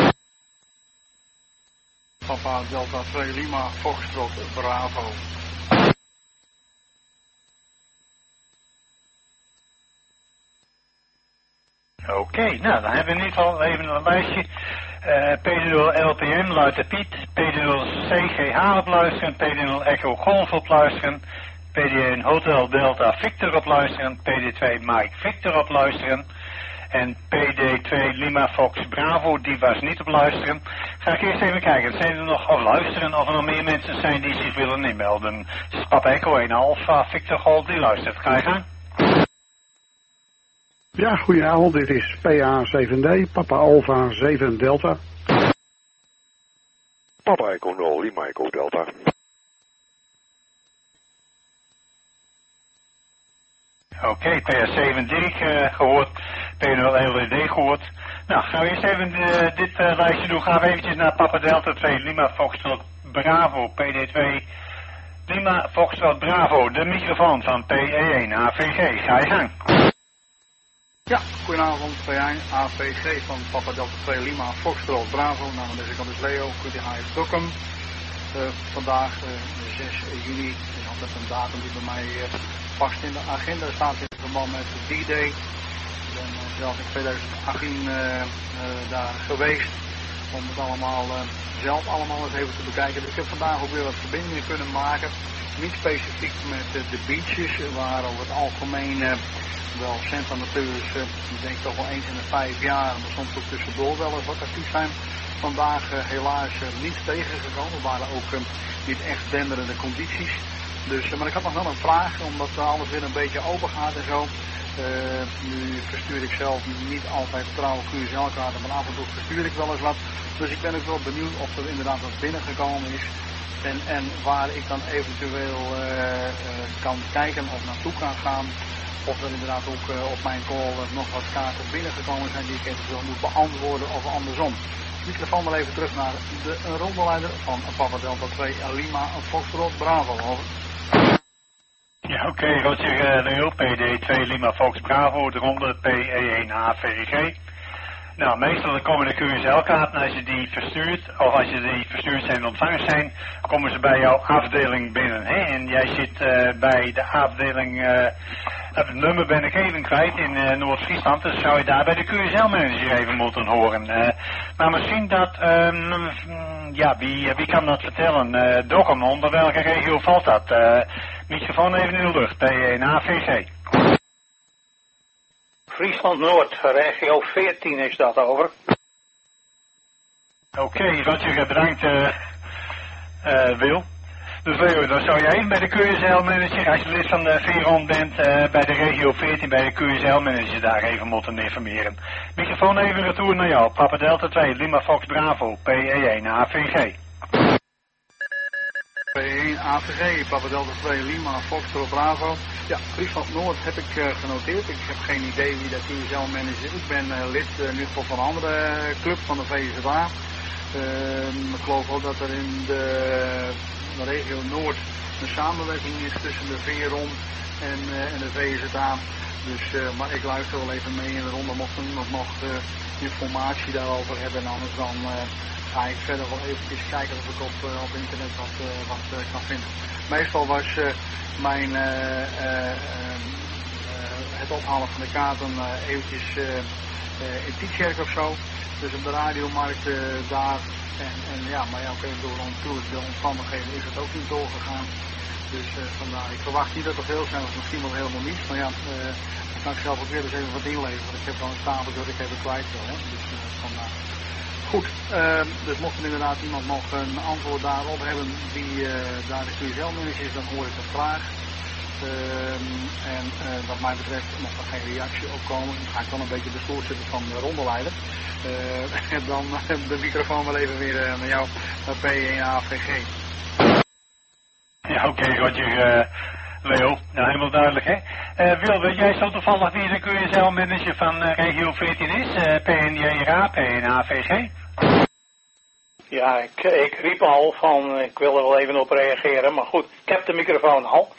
Papa Delta 2 Lima, Foxtrot, Bravo. Oké, nou dan hebben we in ieder geval even een lijstje. PD0 LPM, Luiter Piet, PD0 CGH opluisteren, PD0 Echo Golf opluisteren, PD1 Hotel Delta Victor opluisteren, PD2 Mike Victor opluisteren. En PD2 Lima Fox Bravo, die was niet op luisteren. Ga ik eerst even kijken, zijn er nog op luisteren of er nog meer mensen zijn die zich willen inmelden? Papa Echo 1 Alpha, Victor Golf, die luistert. Ga je gang? Ja, goedenavond, dit is PA7D, Papa Alpha 7 Delta. Papa Echo 0, Lima Echo Delta. Oké, PA7 Dirk gehoord, P0 LED gehoord. Nou, gaan we eerst even dit lijstje doen. Gaan we eventjes naar Papa Delta 2 Lima Foxtrot Bravo, PD2 Lima Foxtrot Bravo, de microfoon van PE1 AVG. Ga je gang. Ja, goedenavond, P1 AVG van Papa Delta 2 Lima Foxtrot Bravo. Nou, deze kant is Leo, Kudihaai Dokkum. Vandaag 6 juni is altijd een datum die bij mij vast in de agenda staat in verband met D-Day. Ik ben zelf in 2018 daar geweest om het allemaal zelf eens even te bekijken. Dus ik heb vandaag ook weer wat verbindingen kunnen maken. Niet specifiek met de beaches, waar over het algemeen wel centamateurs, ik denk toch wel eens in de 5 jaar, maar soms ook tussendoor wel eens wat actief zijn. Vandaag helaas niet tegengekomen, waren ook niet echt denderende condities. Dus, maar ik had nog wel een vraag, omdat alles weer een beetje open gaat en zo. Nu verstuur ik zelf niet altijd trouwe QSL-kaarten, maar af en toe verstuur ik wel eens wat. Dus ik ben ook wel benieuwd of er inderdaad wat binnengekomen is. En waar ik dan eventueel kan kijken of naartoe kan gaan. Of er inderdaad ook op mijn call nog wat kaarten binnengekomen zijn die ik eventueel moet beantwoorden of andersom. microfoon maar even terug naar de rondeleider van Papa Delta 2 Lima Foxtrot Bravo. Over. Ja, oké, Roger, Leo, PD2 Lima Fox Bravo, de ronde PE1A VG. Nou, meestal komen de QSL-kaarten als je die verstuurt, of als je die verstuurd zijn en ontvangers zijn, komen ze bij jouw afdeling binnen. Hè? En jij zit bij de afdeling, het nummer ben ik even kwijt in Noord-Friesland, dus zou je daar bij de QSL-manager even moeten horen. Maar misschien dat, ja, wie kan dat vertellen? Dokkum, onder welke regio valt dat? Microfoon even in de lucht, P1AVG. Friesland Noord, regio 14 is dat over. Oké, Roger, bedankt Wil. Dus Leo, dan zou jij even bij de QSL-manager, als je lid van de VERON bent, bij de regio 14 bij de QSL-manager daar even moeten informeren. Microfoon even retour naar jou, Papa Delta 2, Lima Fox Bravo, PE1 AVG. P1 AVG, Papa Delta 2 Lima Foxtrot Bravo. Ja, Friesland Noord heb ik genoteerd. Ik heb geen idee wie dat QSL-manager is. Ik ben lid in ieder geval van een andere club van de VZA. Ik geloof ook dat er in de regio Noord een samenwerking is tussen de VERON en de VZA. Dus, maar ik luister wel even mee in de ronde mocht er iemand nog informatie daarover hebben. En anders dan ga ik verder wel eventjes kijken of ik op internet wat kan vinden. Meestal was mijn het ophalen van de kaarten eventjes in Tietjerk of zo. Dus op de radiomarkt daar. En ja, maar ja, oké, door natuurlijk de omstandigheden is het ook niet doorgegaan. Dus vandaar, ik verwacht niet dat er veel zijn, of misschien wel helemaal niet. Maar ja, dan kan ik zelf ook weer eens even wat inleveren. Ik heb wel een stapel dat ik even kwijt wil. Hè? Dus vandaar. Goed, dus mocht er inderdaad iemand nog een antwoord daarop hebben die daar de QSL-manager is, dan hoor ik dat graag. En wat mij betreft mocht er geen reactie op komen. Dan ga ik dan een beetje de stoel zitten van de rondeleider. En dan de microfoon wel even weer naar jou, naar P1AVG. Ja, oké, Roger, Leo. Nou, helemaal duidelijk, hè. Wil, weet jij zo toevallig wie de QSL-manager van regio 14 is? PNJRA, PNAVG? Ja, ik riep al van, ik wil er wel even op reageren, maar goed, ik heb de microfoon al.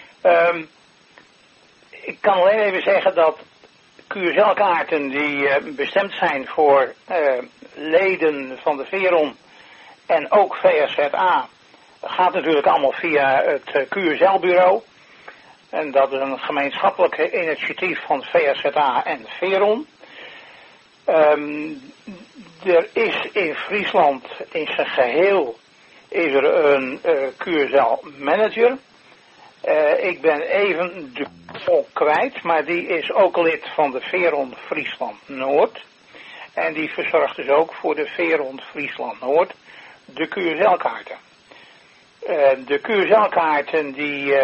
Ik kan alleen even zeggen dat QSL-kaarten die bestemd zijn voor leden van de VERON en ook VSZA, gaat natuurlijk allemaal via het QSL-bureau. En dat is een gemeenschappelijk initiatief van VSZA en VERON. Er is in Friesland in zijn geheel is er een QSL-manager. Ik ben even de vol kwijt, maar die is ook lid van de VERON Friesland Noord. En die verzorgt dus ook voor de VERON Friesland Noord de QSL-kaarten. De QSL-kaarten die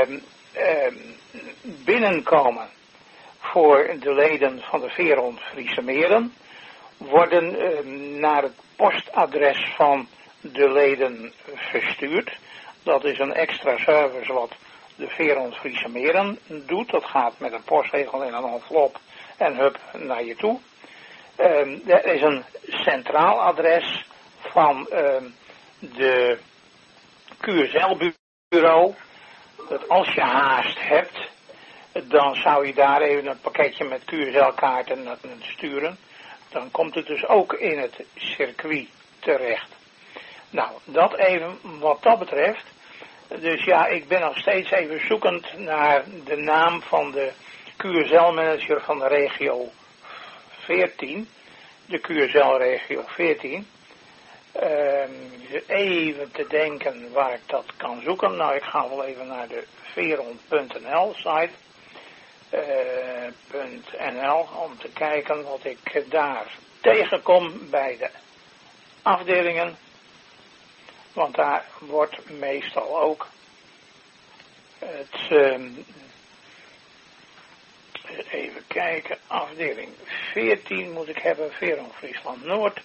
binnenkomen voor de leden van de VERON Friese Meren worden naar het postadres van de leden verstuurd. Dat is een extra service wat de VERON Friese Meren doet. Dat gaat met een postregel in een envelop en hup naar je toe. Er is een centraal adres van de QSL-bureau. Dat als je haast hebt, dan zou je daar even een pakketje met QSL-kaarten sturen. Dan komt het dus ook in het circuit terecht. Nou, dat even wat dat betreft. Dus ja, ik ben nog steeds even zoekend naar de naam van de QSL-manager van de regio 14. De QSL-regio 14. Even te denken waar ik dat kan zoeken. Nou, ik ga wel even naar de veron.nl site. .nl om te kijken wat ik daar tegenkom bij de afdelingen. Want daar wordt meestal ook het even kijken, afdeling 14 moet ik hebben, VERON Friesland Noord.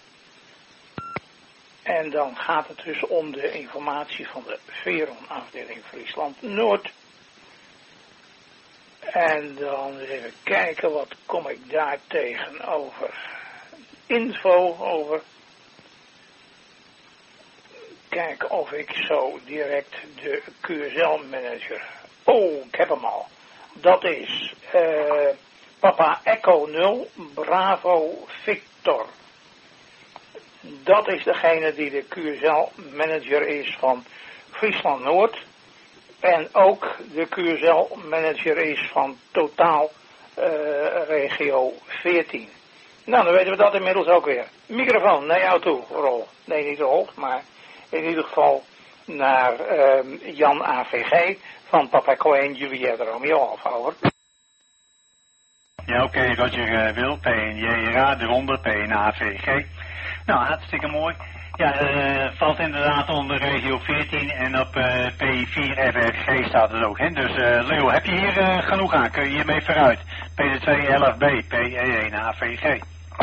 En dan gaat het dus om de informatie van de VERON afdeling Friesland Noord. En dan even kijken, wat kom ik daar tegen over info over. kijken of ik zo direct de QSL-manager... Oh, ik heb hem al. Dat is Papa Echo 0, Bravo Victor. Dat is degene die de QSL-manager is van Friesland Noord. En ook de QSL-manager is van Totaal regio 14. Nou, dan weten we dat inmiddels ook weer. Microfoon naar jou toe, Rol. Nee, niet Rol, maar in ieder geval naar Jan AVG van Papa Cohen Juliette Romeo Alfa, over. Ja, oké, Roger Wil, PNJRA, de ronde, PNAVG. Nou, hartstikke mooi. Ja, valt inderdaad onder regio 14 en op P4 FRG staat het ook, hè. Dus Leo, heb je hier genoeg aan? Kun je hiermee vooruit? PD2 11B, PE1 AVG.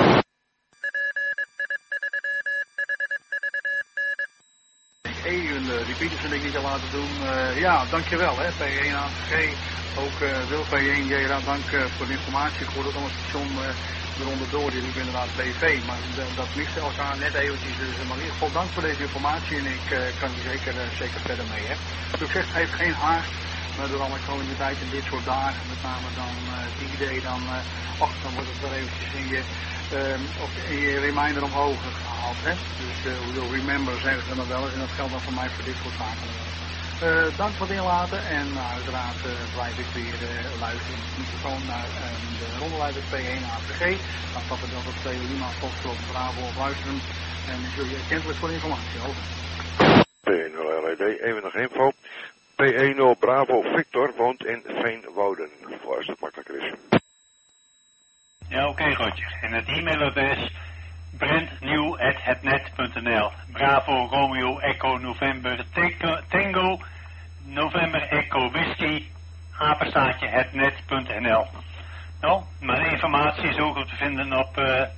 Even die Pieters wil ik niet al laten doen. Ja, dankjewel hè, P1 AVG. Ook Wil P1 JRA, dank voor de informatie. Ik hoorde ook al een station eronder door, die liep inderdaad BV. Maar dat miste elkaar net eventjes. Dus maar in ieder geval dank voor deze informatie en ik kan hier zeker verder mee. Hè. Zoals ik zeg, heeft geen haast. Maar door alle calamiteit in dit soort dagen, met name dan D-Day, dan wordt het wel eventjes in je reminder omhoog gehaald. Hè. Dus we'll remember zeggen ze dan wel eens en dat geldt dan voor mij voor dit soort zaken. Dank voor het inlaten en uiteraard blijf ik weer luisteren in de microfoon naar de rondeleider P1 AVG. Dan papa Delta 2 Lima Foxtrot Bravo op luisteren en jullie erkentelijk voor de informatie. Over. P1 LED, even nog info. P10 Bravo Victor woont in Veenwouden, voor als het makkelijker is. Ja, oké, Roger. En het e-mailadres brandnieuw@hetnet.nl. Bravo Romeo Echo November Tango November Echo Whisky apenstaartje hetnet.nl. Nou, mijn informatie is ook te vinden op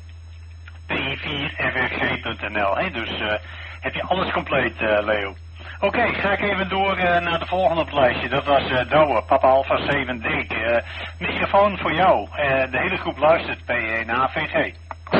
pi4rg.nl. Dus heb je alles compleet, Leo. Oké, ga ik even door naar de volgende op het lijstje. Dat was Douwe, Papa Alpha 7D. Microfoon voor jou. De hele groep luistert, P1 AVG.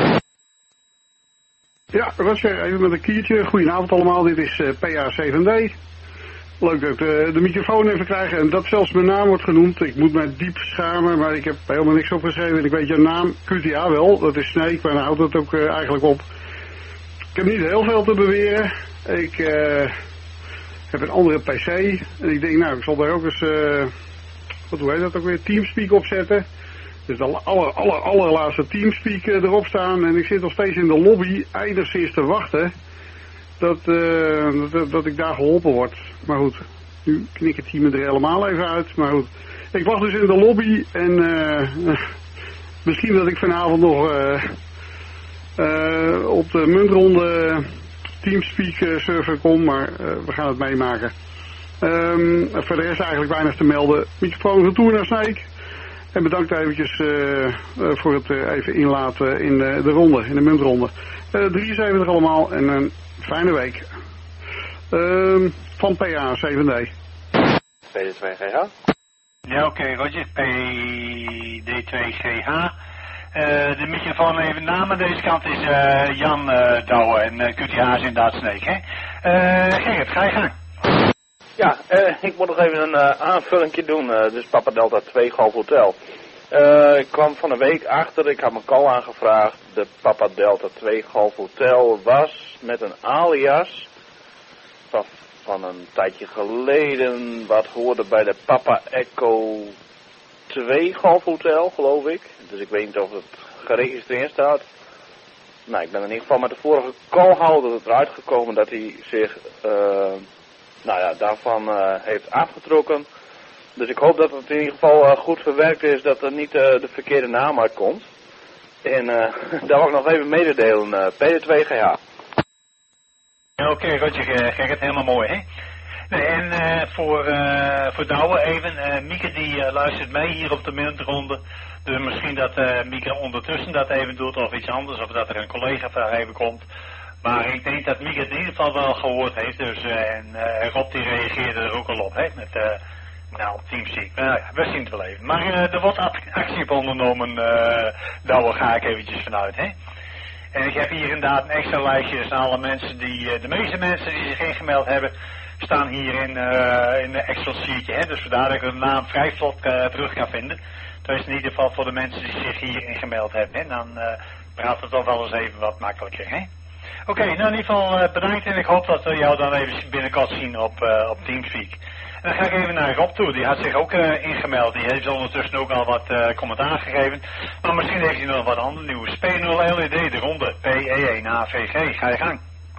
Ja, Roger, even met een kiertje. Goedenavond allemaal, dit is PA7D. Leuk dat ik de microfoon even krijg en dat zelfs mijn naam wordt genoemd. Ik moet mij diep schamen, maar ik heb helemaal niks opgeschreven. En ik weet jouw naam, QTA wel, dat is Snake, maar dan houdt dat ook eigenlijk op. Ik heb niet heel veel te beweren. Ik heb een andere PC en ik denk, nou, ik zal daar ook eens, hoe heet dat ook weer, Teamspeak opzetten. Dus de allerlaatste Teamspeak erop staan en ik zit nog steeds in de lobby enigszins te wachten dat ik daar geholpen word. Maar goed, nu knik het team er helemaal even uit. Maar goed, ik wacht dus in de lobby en misschien dat ik vanavond nog op de muntronde Teamspeak server kom, maar we gaan het meemaken. Voor de rest eigenlijk weinig te melden. Microfoon retour naar Snake. En bedankt eventjes voor het even inlaten in de ronde, in de muntronde. 73 allemaal en een fijne week. Van PA 7D. PD2GH. Ja, oké, Roger. PD2GH. De microfoon even naam aan deze kant is Jan Douwe en QTH is inderdaad Sneek, hè? Gerrit, ga je gang. Ja, ik moet nog even een aanvullingje doen. Dus Papa Delta 2 Golf Hotel. Ik kwam van een week achter, ik had mijn call aangevraagd. De Papa Delta 2 Golf Hotel was met een alias van een tijdje geleden wat hoorde bij de Papa Echo 2 Golf Hotel, geloof ik. Dus ik weet niet of het geregistreerd staat. Nou, ik ben in ieder geval met de vorige callhouder eruit gekomen dat hij zich daarvan heeft afgetrokken. Dus ik hoop dat het in ieder geval goed verwerkt is, dat er niet de verkeerde naam uitkomt. En daar wil ik nog even mededelen, PD2GH. Oké, Roger, Gerrit, helemaal mooi, hè? Nee, en voor Douwe even, Mieke die luistert mee hier op de muntronde. Dus misschien dat Mieke ondertussen dat even doet of iets anders, of dat er een collega daar even komt. Maar ik denk dat Mieke het in ieder geval wel gehoord heeft, dus en Rob die reageerde er ook al op, hè, met Teamspeak. We zien het wel even. Maar er wordt actie op ondernomen, Douwe, ga ik eventjes vanuit, hè. En ik heb hier inderdaad een extra lijstje. Dus alle mensen de meeste mensen die zich ingemeld hebben, staan hier in een Excel-sheetje. Hè? Dus vandaar dat ik hun naam vrij vlot terug kan vinden. Dat is in ieder geval voor de mensen die zich hier ingemeld hebben. En dan praat het toch wel eens even wat makkelijker. Hè? Oké, nou in ieder geval bedankt en ik hoop dat we jou dan even binnenkort zien op Teamspeak. En dan ga ik even naar Rob toe, die had zich ook ingemeld. Die heeft ondertussen ook al wat commentaar gegeven. Maar misschien heeft hij nog wat ander nieuws. P0 LED, de ronde, PE1 AVG, ga je gang.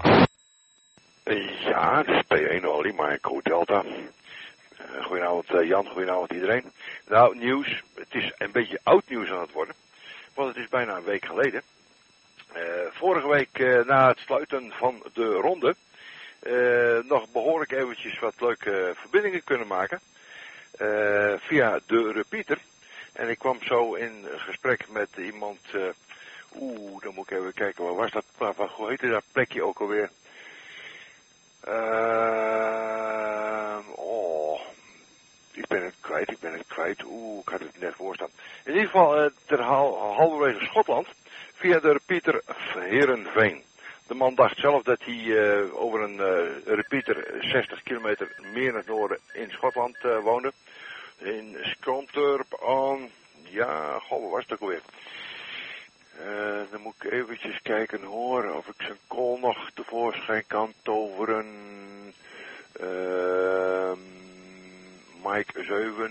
Ja, het is P1 Lima Echo Delta. Goedenavond Jan, goedenavond iedereen. Nou, nieuws, het is een beetje oud nieuws aan het worden. Want het is bijna een week geleden. Vorige week na het sluiten van de ronde nog behoorlijk eventjes wat leuke verbindingen kunnen maken via de repeater. En ik kwam zo in gesprek met iemand, dan moet ik even kijken, waar was dat, hoe heette dat plekje ook alweer? Ik ben het kwijt. Ik had het net voorstaan. In ieder geval ter halverwege Schotland via de repeater Heerenveen. De man dacht zelf dat hij over een repeater 60 kilometer meer naar het noorden in Schotland woonde. In Scunthorpe aan, ja, waar was het ook alweer? Dan moet ik eventjes kijken hoor, of ik zijn call nog tevoorschijn kan toveren. Mike 7.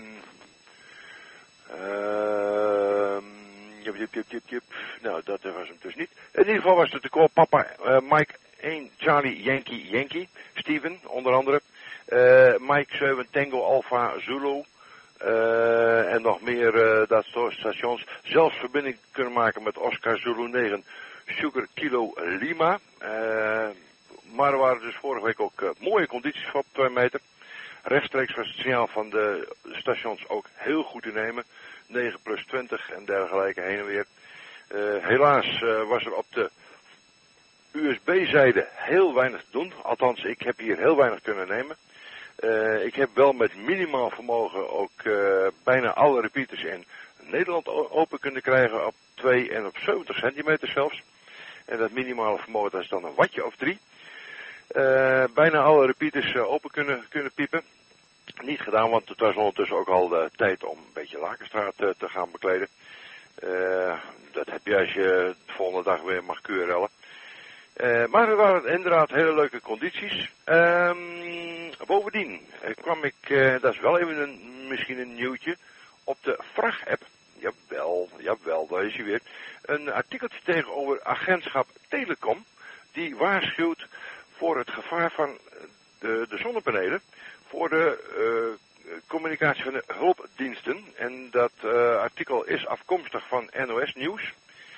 Nou, dat was hem dus niet. In ieder geval was het de call Papa Mike 1 Charlie Yankee, Steven onder andere. Mike 7 Tango Alpha Zulu. En nog meer dat soort stations. Zelfs verbinding kunnen maken met Oscar Zulu 9 Sugar Kilo Lima. Maar er waren dus vorige week ook mooie condities voor op 2 meter. Rechtstreeks was het signaal van de stations ook heel goed te nemen. 9+20 en dergelijke heen en weer. Helaas was er op de USB-zijde heel weinig te doen. Althans, ik heb hier heel weinig kunnen nemen. Ik heb wel met minimaal vermogen ook bijna alle repeaters in Nederland open kunnen krijgen op 2 en op 70 centimeter zelfs. En dat minimale vermogen, dat is dan een wattje of 3. Bijna alle repeaters open kunnen piepen. Niet gedaan, want het was ondertussen ook al de tijd om een beetje Lakenstraat te gaan bekleden. Dat heb je als je de volgende dag weer mag QRL'en. Maar er waren inderdaad hele leuke condities. Bovendien kwam ik, dat is wel even misschien een nieuwtje, op de VRAG-app. Jawel, daar is hij weer. Een artikeltje tegenover agentschap Telecom. Die waarschuwt voor het gevaar van de zonnepanelen. Voor de communicatie van de hulpdiensten. En dat artikel is afkomstig van NOS Nieuws.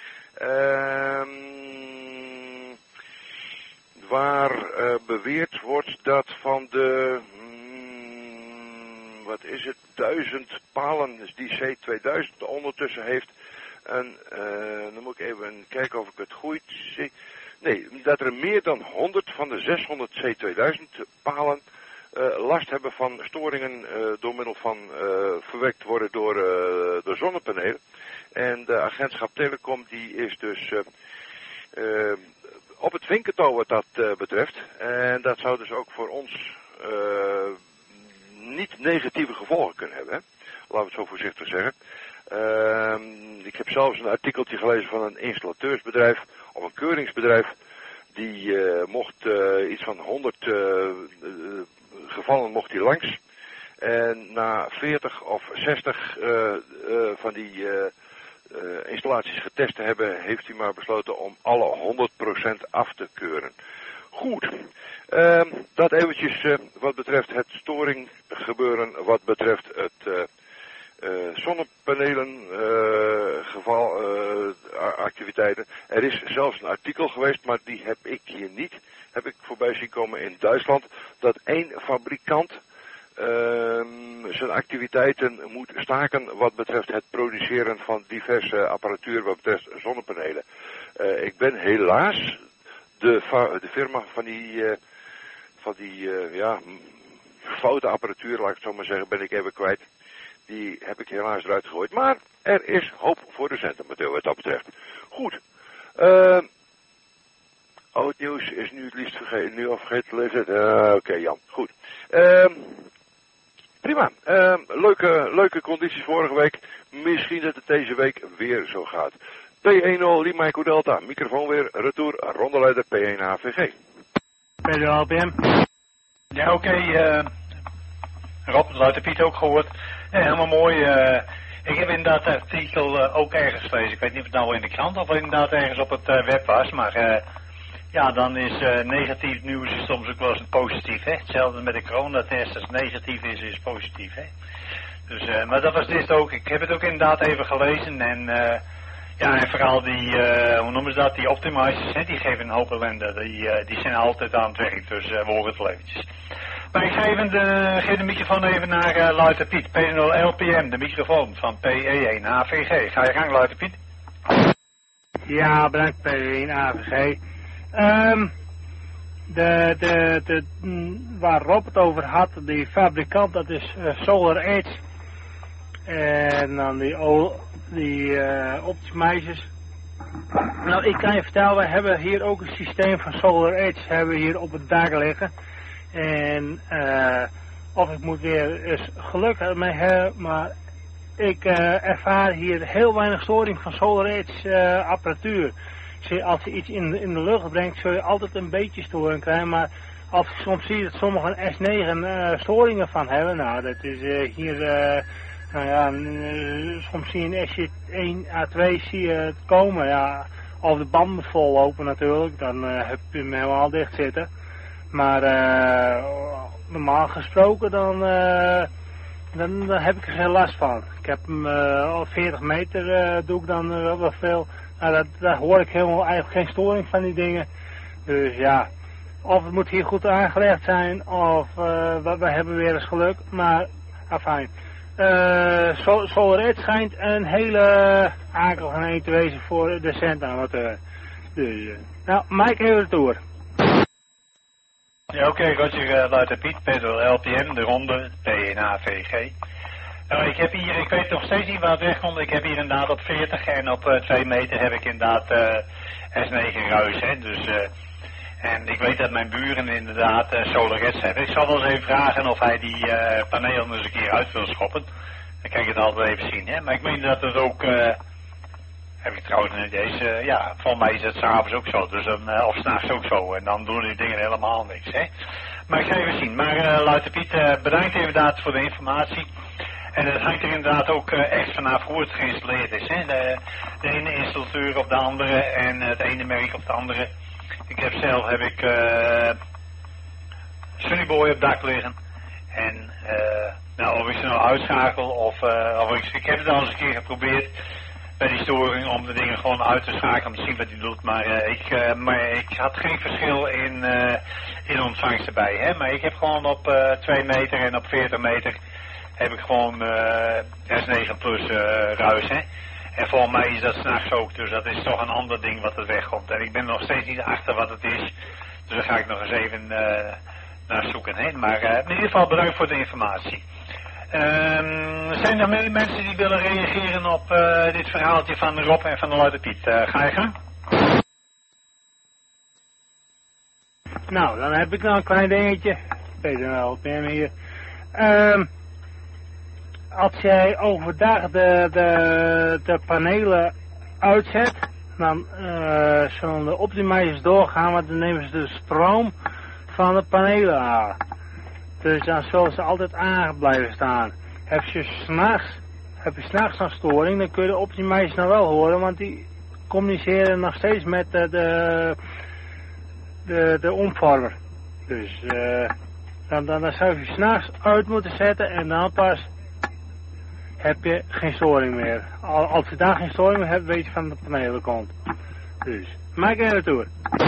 Waar beweerd wordt dat van de, 1000 palen die C2000 ondertussen heeft. En dan moet ik even kijken of ik het goed zie. Nee, dat er meer dan 100 van de 600 C2000 palen last hebben van storingen door middel van verwekt worden door de zonnepanelen. En de agentschap Telecom die is dus op het vinkentouw wat dat betreft. En dat zou dus ook voor ons niet negatieve gevolgen kunnen hebben. Hè? Laten we het zo voorzichtig zeggen. Ik heb zelfs een artikeltje gelezen van een installateursbedrijf of een keuringsbedrijf. Die mocht iets van 100 gevallen mocht hij langs. En na 40 of 60 van die installaties getest te hebben, heeft hij maar besloten om alle 100% af te keuren. Goed, dat eventjes wat betreft het storinggebeuren, wat betreft het zonnepanelen activiteiten. Er is zelfs een artikel geweest, maar die heb ik hier niet. Heb ik voorbij zien komen in Duitsland. Dat één fabrikant zijn activiteiten moet staken wat betreft het produceren van diverse apparatuur wat betreft zonnepanelen. Ik ben helaas de firma van die foute apparatuur, laat ik het zo maar zeggen, ben ik even kwijt. Die heb ik helaas eruit gegooid. Maar er is hoop voor de centen, wat dat betreft. Goed. Oud nieuws is nu het liefst vergeten, nu al vergeten te lezen. Oké, Jan, goed. Prima. Leuke condities vorige week. Misschien dat het deze week weer zo gaat. P10 Lima Echo Delta. Microfoon weer. Retour. Rondeleider P1 AVG. Pedro LPM. Ja, oké. Rob, dat had Piet ook gehoord. Ja, helemaal mooi. Ik heb inderdaad het artikel ook ergens gelezen. Ik weet niet of het nou in de krant of inderdaad ergens op het web was. Maar ja, dan is negatief nieuws is soms ook wel eens positief. Hè? Hetzelfde met de coronatest. Als het negatief is positief. Hè? Dus, maar dat was dit ook. Ik heb het ook inderdaad even gelezen. En ja, en vooral die, hoe noemen ze dat? Die optimizers, hè? Die geven een hoop ellende. Die zijn altijd aan het werk. Dus we horen het wel eventjes. Maar ik geef de microfoon even naar Luiter Piet. P0 LPM, de microfoon van PE1 AVG. Ga je gang, Luiter Piet. Ja, bedankt PE1 AVG. Waar Rob het over had, die fabrikant, dat is Solar Edge. En dan die optimizers. Nou, ik kan je vertellen, wij hebben hier ook een systeem van Solar Edge hebben we hier op het dak liggen. En of ik moet weer eens geluk mee hebben, maar ik ervaar hier heel weinig storing van Solar Edge apparatuur. Als je iets in de lucht brengt, zul je altijd een beetje storing krijgen, maar als ik soms zie dat sommigen S9 storingen van hebben, nou dat is hier, nou ja, soms zie je een S1 A2 zie je het komen, ja, als de banden vol lopen natuurlijk, dan heb je hem helemaal dicht zitten. Maar normaal gesproken dan heb ik er geen last van. Ik heb hem al 40 meter doe ik dan wel veel. Nou, daar hoor ik helemaal eigenlijk geen storing van die dingen. Dus ja, of het moet hier goed aangelegd zijn of we hebben weer eens geluk. Maar afijn. Solar Edge schijnt een hele akelige een te wezen voor de centamateur. Dus nou, Mike even de tour. Ja, oké, Roger, Luiter Piet, Pedro LPM, de ronde, P1 AVG. Nou, ik heb hier, ik weet nog steeds niet waar het wegkomt, ik heb hier inderdaad op 40 en op 2 meter heb ik inderdaad S9 ruis, hè, dus, en ik weet dat mijn buren inderdaad Solar Edge hebben. Ik zal wel eens even vragen of hij die panelen eens een keer uit wil schoppen. Dan kan ik het altijd even zien, hè, maar ik meen dat het ook, heb ik trouwens niet deze, ja, volgens mij is het s'avonds ook zo, dus dan, of s'nachts ook zo, en dan doen die dingen helemaal niks, hè. Maar ik ga even zien, maar Luiter Piet, bedankt inderdaad voor de informatie. En het hangt er inderdaad ook echt vanaf hoe het geïnstalleerd is, hè. De ene installateur op de andere en het ene merk op de andere. Ik heb zelf, Sunnyboy op dak liggen. En, nou, of ik ze nou uitschakel of ik heb het al eens een keer geprobeerd bij die storing om de dingen gewoon uit te schakelen om te zien wat hij doet. Maar ik had geen verschil in ontvangst erbij, hè. Maar ik heb gewoon op 2 meter en op 40 meter heb ik gewoon S9 plus ruis, hè. En volgens mij is dat 's nachts ook, dus dat is toch een ander ding wat er wegkomt. En ik ben nog steeds niet achter wat het is, dus daar ga ik nog eens even naar zoeken, hè. Maar in ieder geval bedankt voor de informatie. Zijn er meer mensen die willen reageren op dit verhaaltje van Rob en van de Luiter Piet? Ga je gang? Nou, dan heb ik nog een klein dingetje. Peter LPM hier. Als jij overdag de panelen uitzet, dan zullen de optimizers doorgaan, want dan nemen ze de stroom van de panelen aan. Dus dan zullen ze altijd aan blijven staan. Heb je s'nachts een storing, dan kun je de optimizers nou wel horen, want die communiceren nog steeds met de omvormer. Dus dan zou je s'nachts uit moeten zetten en dan pas heb je geen storing meer. Als je daar geen storing meer hebt, weet je van de panelen komt. Dus, maak er naartoe.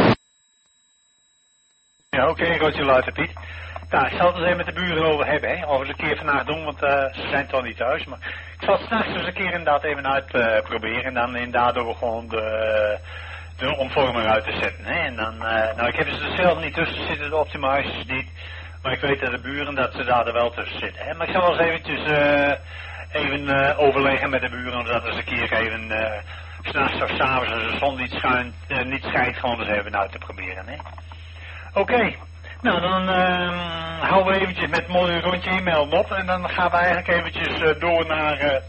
Ja, oké, Roger, Luiter Piet. Nou, ik zal het eens even met de buren over hebben, hè. Of we eens een keer vandaag doen, want ze zijn toch niet thuis. Maar ik zal het s'nachts eens een keer inderdaad even uitproberen. En dan inderdaad door gewoon de omvormer uit te zetten, hè. En dan, nou, ik heb ze er zelf niet tussen zitten, de optimizers niet. Maar ik weet dat de buren, dat ze daar er wel tussen zitten, hè. Maar ik zal wel eens eventjes overleggen met de buren, om dat eens een keer even s'nachts of s'avonds als de zon niet schijnt, gewoon eens even uit te proberen. Hè? Oké. Nou, dan houden we eventjes met een rondje e-mail op en dan gaan we eigenlijk eventjes door naar,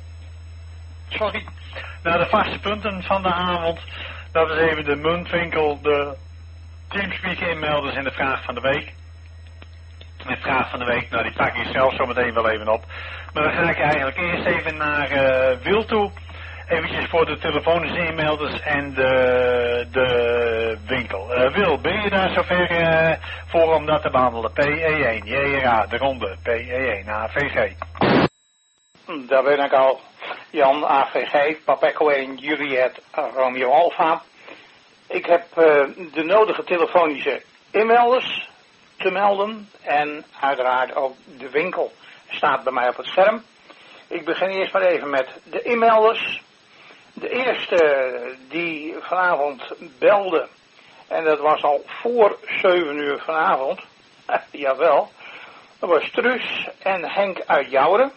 naar de vaste punten van de avond. Dat is even de muntwinkel, de Teamspeak inmelders en de vraag van de week. De vraag van de week, nou die pak ik zelf zo meteen wel even op. Maar dan ga ik eigenlijk eerst even naar Wil toe. Eventjes voor de telefonische inmelders en de winkel. Wil, ben je daar zover voor om dat te behandelen? PE1, JRA, de ronde, PE1, AVG. Daar ben ik al. Jan, AVG, Papeco 1, Juliet, Romeo Alpha. Ik heb de nodige telefonische inmelders te melden en uiteraard ook de winkel staat bij mij op het scherm. Ik begin eerst maar even met de inmelders. De eerste die vanavond belde, en dat was al voor 7 uur vanavond, jawel, dat was Truus en Henk uit Jouren.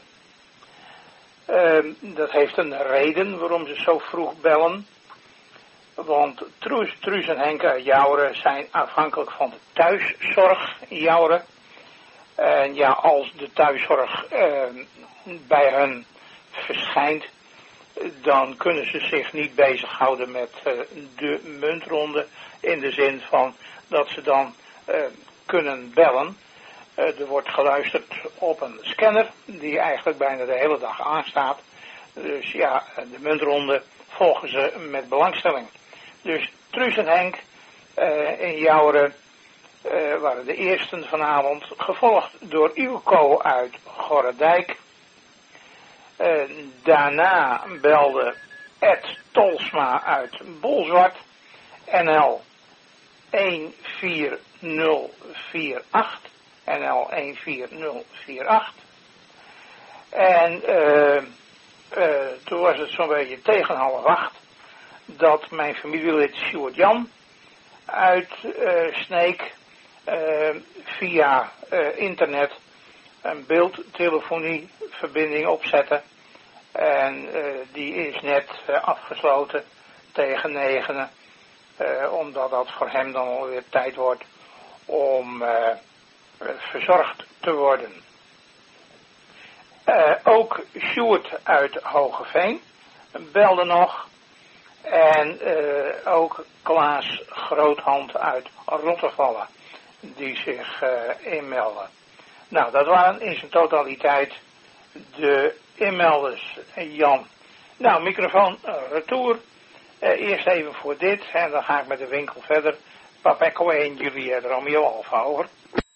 Dat heeft een reden waarom ze zo vroeg bellen. Want Truus en Henk uit Jouren zijn afhankelijk van de thuiszorg in Jouren. En ja, als de thuiszorg bij hen verschijnt, dan kunnen ze zich niet bezighouden met de muntronde. In de zin van dat ze dan kunnen bellen. Er wordt geluisterd op een scanner die eigenlijk bijna de hele dag aanstaat. Dus ja, de muntronde volgen ze met belangstelling. Dus Truus en Henk in Jouren waren de eersten vanavond, gevolgd door Ilko uit Gorredijk. Daarna belde Ed Tolsma uit Bolzwart, NL 14048, NL 14048. En toen was het zo'n beetje tegen 7:30 dat mijn familielid Sjoerd Jan uit Sneek via internet een beeldtelefonieverbinding opzette. En die is net afgesloten tegen 9, omdat dat voor hem dan alweer tijd wordt om verzorgd te worden. Ook Sjoerd uit Hogeveen belde nog. En ook Klaas Groothand uit Rottervallen die zich inmelden. Nou, dat waren in zijn totaliteit de inmelders, Jan. Nou, microfoon retour. Eerst even voor dit en dan ga ik met de winkel verder. Papeco 1, Juliet, Romeo Alpha, over.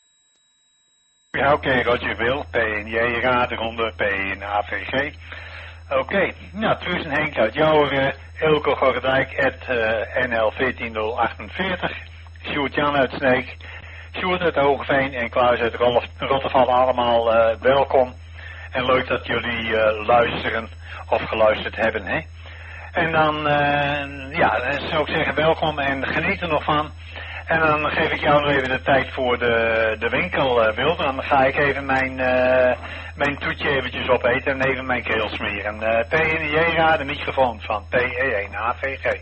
Ja, oké, Roger Wil, PNJ, Raderonde, PN, AVG. Oké, nou, Truus en Henk uit Jouren, Ilko Gorredijk, NL 14048, Sjoerd Jan uit Sneek, Sjoerd uit Hoogeveen en Klaus uit Rottervallen, allemaal welkom. En leuk dat jullie luisteren of geluisterd hebben, hè. En dan, dan zou ik zeggen welkom en geniet er nog van. En dan geef ik jou nog even de tijd voor de winkel, Wil. Dan ga ik even mijn toetje eventjes opeten en even mijn keel smeren. PNJ-ra, de microfoon van PE1 AVG.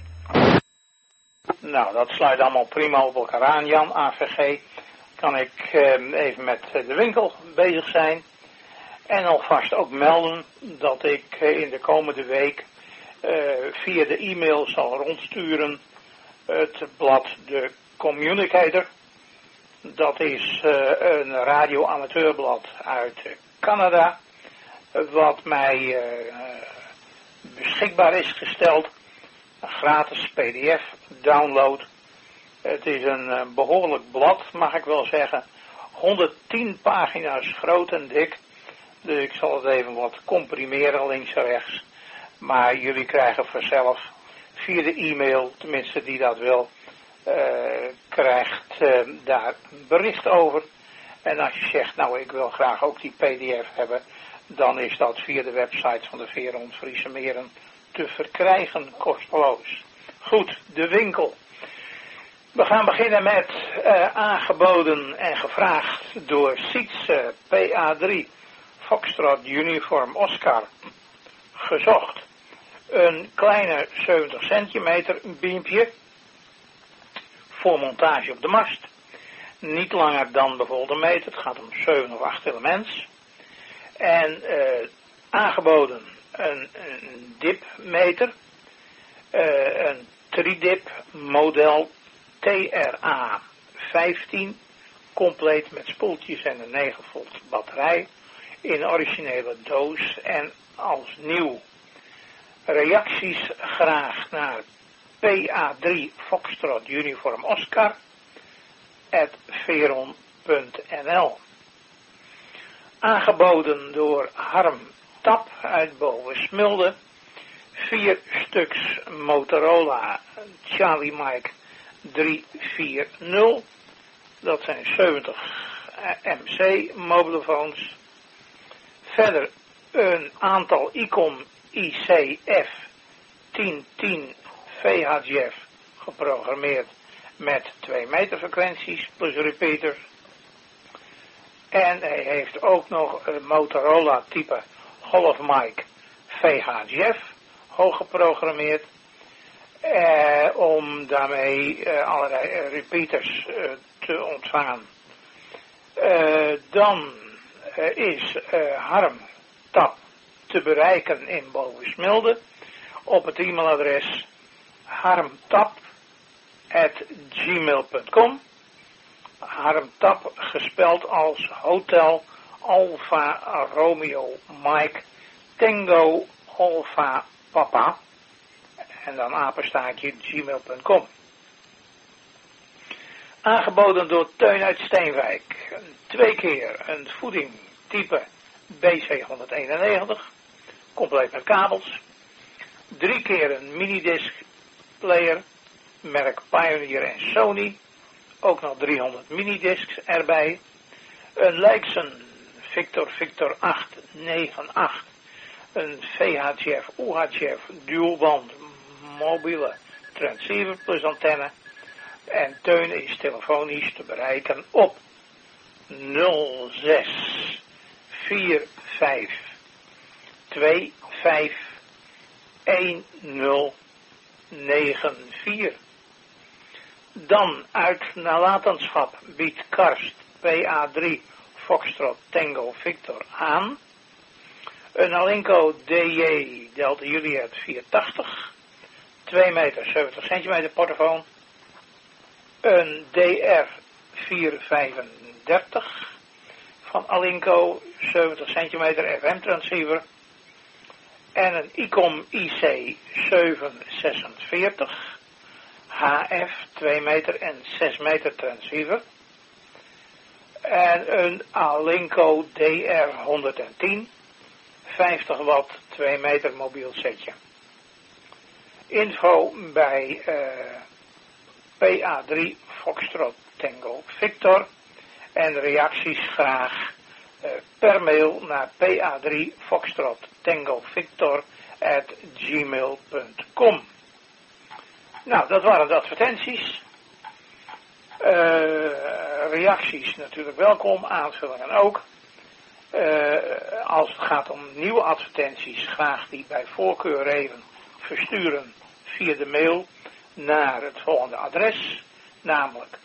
Nou, dat sluit allemaal prima op elkaar aan, Jan, AVG. Kan ik even met de winkel bezig zijn. En alvast ook melden dat ik in de komende week via de e-mail zal rondsturen het blad De Communicator. Dat is een radio-amateurblad uit Canada, wat mij beschikbaar is gesteld. Een gratis PDF-download. Het is een behoorlijk blad, mag ik wel zeggen. 110 pagina's groot en dik. Dus ik zal het even wat comprimeren links en rechts. Maar jullie krijgen vanzelf via de e-mail, tenminste die dat wil, krijgt daar bericht over. En als je zegt, nou ik wil graag ook die PDF hebben, dan is dat via de website van de Veerond Friese Meren te verkrijgen, kosteloos. Goed, de winkel. We gaan beginnen met aangeboden en gevraagd door Sietse PA3 Foxtrot Uniform Oscar gezocht. een kleine 70 centimeter beampje voor montage op de mast. Niet langer dan bijvoorbeeld een meter, het gaat om 7 of 8 elements. En aangeboden een dipmeter, een 3-dip model TRA 15, compleet met spoeltjes en een 9 volt batterij in originele doos en als nieuw. Reacties graag naar PA3 Foxtrot Uniform Oscar @veron.nl. Aangeboden door Harm Tap uit Bovensmilde. 4 stuks Motorola Charlie Mike 340. Dat zijn 70 MC mobielefoons. Verder een aantal ICOM ICF 1010 VHF geprogrammeerd met 2 meter frequenties plus repeater. En hij heeft ook nog een Motorola type Golf Mic VHF hoog geprogrammeerd. Om daarmee allerlei repeaters te ontvangen. Dan is Harm Tap te bereiken in Bovensmilde op het e-mailadres harmtap@gmail.com. Harmtap gespeld als Hotel Alpha Romeo Mike Tango Alpha Papa en dan apenstaartje gmail.com. Aangeboden door Teun uit Steenwijk. 2 keer een voeding type BC191, compleet met kabels. 3 keer een minidisc player, merk Pioneer en Sony. Ook nog 300 minidiscs erbij. Een Leixen Victor 898. Een VHF UHF dualband mobiele transceiver plus antenne. En Teun is telefonisch te bereiken op 06 45 25 1094. Dan uit nalatenschap biedt Karst PA3 Foxtrot Tango Victor aan. Een Alinco DJ Delta Juliet 480. 2 meter 70 centimeter portofoon. Een DR 435 van Alinco 70 centimeter FM transceiver. En een ICOM IC 746 HF 2 meter en 6 meter transceiver. En een Alinco DR 110 50 watt 2 meter mobiel setje. Info bij PA3 Foxtrot Tango Victor. En reacties graag per mail naar PA3 Foxtrot Tango Victor @gmail.com. Nou, dat waren de advertenties. Reacties natuurlijk welkom, aanvullingen ook. Als het gaat om nieuwe advertenties, graag die bij voorkeur even versturen via de mail naar het volgende adres, namelijk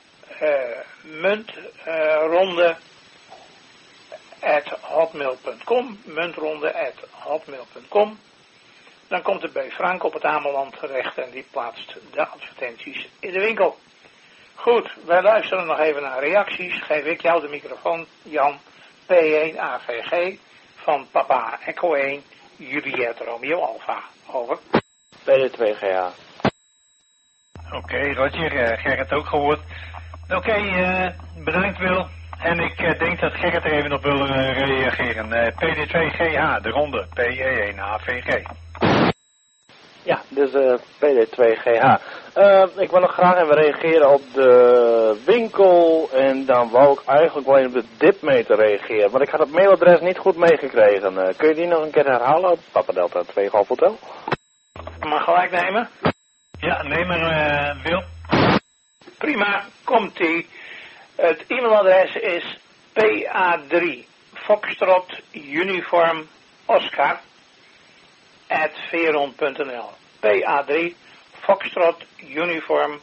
muntronde@hotmail.com, muntronde@hotmail.com. Dan komt het bij Frank op het Ameland terecht en die plaatst de advertenties in de winkel. Goed, wij luisteren nog even naar reacties. Geef ik jou de microfoon, Jan, P1 AVG van Papa Echo 1, Juliet Romeo Alpha. Over. PD2GH. Oké, Roger, Gerrit ook gehoord. Oké, bedankt Wil. En ik denk dat Gerrit er even op wil reageren. PD2GH, de ronde, PE1AVG. Ja, dus PD2GH. Ik wil nog graag even reageren op de winkel en dan wou ik eigenlijk wel even op de dipmeter reageren. Want ik had het mailadres niet goed meegekregen. Kun je die nog een keer herhalen? Papa Delta 2 Golf Hotel. Mag gelijk nemen? Ja, neem maar Wil. Prima, komt-ie. Het e-mailadres is PA3 Foxtrot Uniform Oscar @veron.nl. PA3 Foxtrot Uniform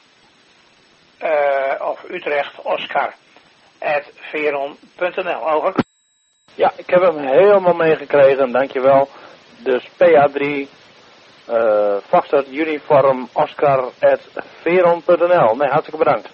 of Utrecht Oscar @veron.nl. Over. Ja, ik heb hem helemaal meegekregen, dankjewel. Dus PA3 Foxtrot Uniform Oscar @veron.nl. Nee, hartstikke bedankt.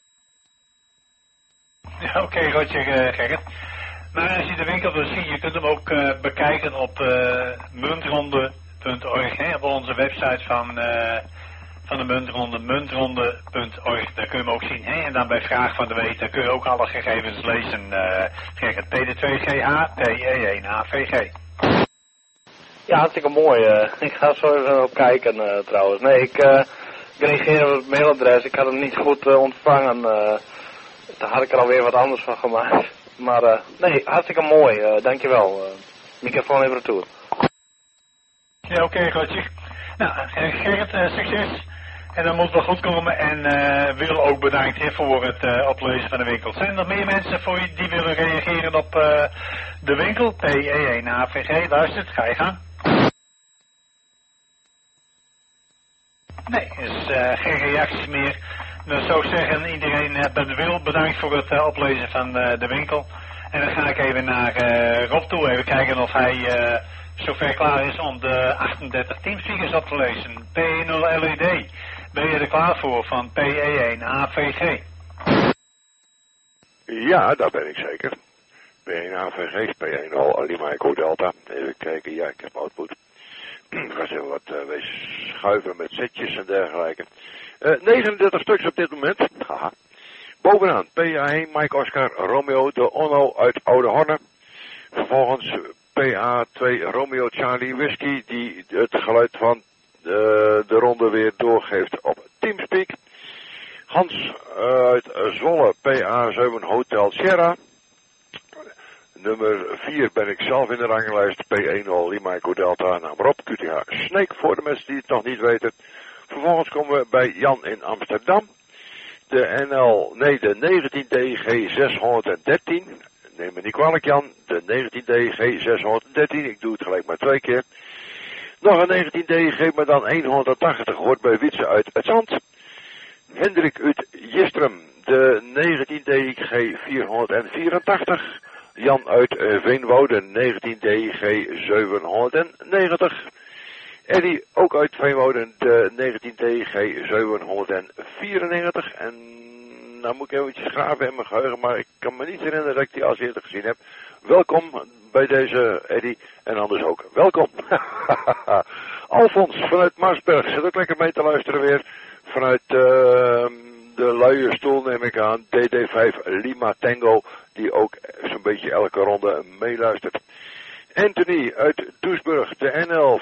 Ja, oké, Roger, Gerrit. Maar als je de winkel wil zien, je kunt hem ook bekijken op muntronde.org, op onze website van de muntronde, muntronde.org. Daar kun je hem ook zien. En dan bij Vraag van de Week, daar kun je ook alle gegevens lezen. Gerrit, PD2GH, TE1AVG. Ja, hartstikke mooi. Ik ga zo even op kijken trouwens. Nee, ik reageer op het mailadres. Ik had hem niet goed ontvangen. Daar had ik er alweer wat anders van gemaakt. Maar nee, hartstikke mooi. Dankjewel. Microfoon even retour. Ja, oké, Roger. Nou, Gerrit, succes. En dan moet het wel goed komen. En Wil ook bedankt voor het oplezen van de winkel. Zijn er nog meer mensen voor je die willen reageren op de winkel? PE1AVG, luistert, ga je gang. Nee, is geen reacties meer. Dan zou ik zeggen, iedereen bij Wil bedankt voor het oplezen van de winkel. En dan ga ik even naar Rob toe. Even kijken of hij zover klaar is om de 38 teamspeakers op te lezen. P0LED. Ben je er klaar voor van PE1AVG? Ja, daar ben ik zeker. P1AVG, P1 Lima Echo Delta. Even kijken, ja, ik heb output. Ik ga eens even wat schuiven met setjes en dergelijke. 39 stuks op dit moment. Haha. Bovenaan PA1 Mike Oscar Romeo de Onno uit Oude Horne. Vervolgens PA2 Romeo Charlie Whisky die het geluid van de ronde weer doorgeeft op Teamspeak. Hans uit Zwolle PA7 Hotel Sierra. Nummer 4 ben ik zelf in de ranglijst. P10 Lima Echo Delta. Naam Rob QTH Snake voor de mensen die het nog niet weten. Vervolgens komen we bij Jan in Amsterdam. De 19DG 613. Neem me niet kwalijk Jan. De 19DG 613. Ik doe het gelijk maar 2 keer. Nog een 19DG, maar dan 180. Hoort bij Wietse uit het Zand. Hendrik uit Jistrum. De 19DG 484. Jan uit Veenwouden, 19DG 790. Eddie, ook uit Veenwouden, de 19DG 794. En nou moet ik eventjes graven in mijn geheugen, maar ik kan me niet herinneren dat ik die als eerder gezien heb. Welkom bij deze Eddie en anders ook. Welkom. Alfons vanuit Marsberg, zit ook lekker mee te luisteren weer. Vanuit de luie stoel neem ik aan, DD5 Lima Tango, die ook zo'n beetje elke ronde meeluistert. Anthony uit Doesburg, de NL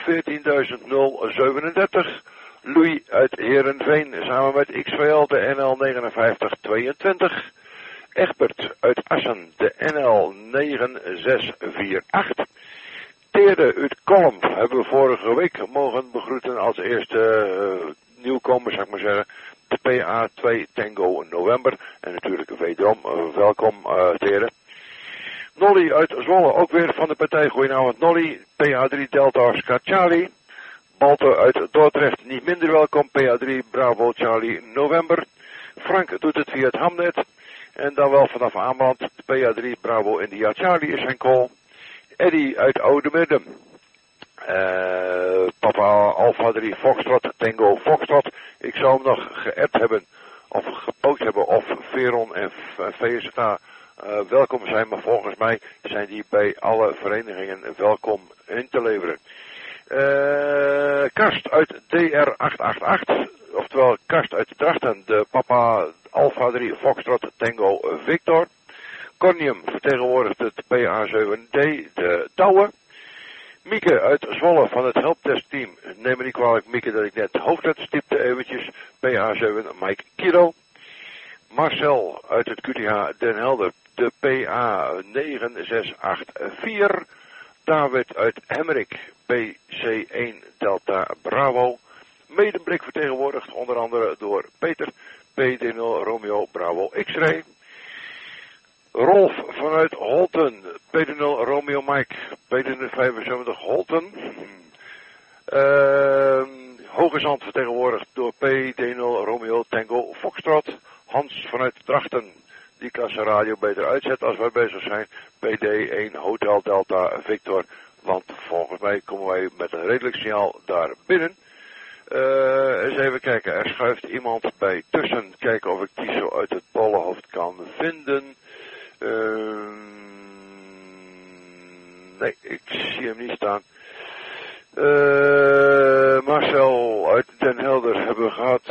14037. Louis uit Heerenveen, samen met XVL, de NL 5922. Egbert uit Assen, de NL 9648. Teerde uit Kolm hebben we vorige week mogen begroeten als eerste nieuwkomer, zou ik maar zeggen. De PA2 Tango November. En natuurlijk wederom welkom Teerde. Nolly uit Zwolle, ook weer van de partij. Goedenavond Nolly. PA3 Delta Oscar Charlie. Balto uit Dordrecht, niet minder welkom. PA3 Bravo Charlie November. Frank doet het via het Hamnet. En dan wel vanaf Ameland. PA3 Bravo India Charlie is zijn call. Eddie uit Oude Midden. Papa Alpha 3 Foxtrot Tango Foxtrot. Ik zou hem nog geappt hebben of gepost hebben of Veron en VSK welkom zijn. Maar volgens mij zijn die bij alle verenigingen welkom in te leveren. Karst uit DR888. Oftewel Karst uit Drachten. De Papa Alpha 3 Foxtrot Tango Victor. Cornium vertegenwoordigt het PA7D, de Douwe. Mieke uit Zwolle van het helptestteam. Neem me niet kwalijk, Mieke, dat ik net de hoofdletter stipte eventjes. PA7 Mike Kiro. Marcel uit het QTH Den Helder, de PA9684. David uit Hemmerik, PC1 Delta Bravo. Medemblik vertegenwoordigd onder andere door Peter, PD0 Romeo Bravo X-Ray. Rolf vanuit Holten, PD0 Romeo Mike, PD75 Holten. Hoge Zand vertegenwoordigd door PD0 Romeo Tango Foxtrot. Hans vanuit Drachten. Die kan zijn radio beter uitzetten als wij bezig zijn. PD1 Hotel Delta Victor. Want volgens mij komen wij met een redelijk signaal daar binnen. Eens even kijken. Er schuift iemand bij tussen. Kijken of ik die zo uit het bollenhoofd kan vinden. Nee, ik zie hem niet staan. Marcel uit Den Helder hebben we gehad.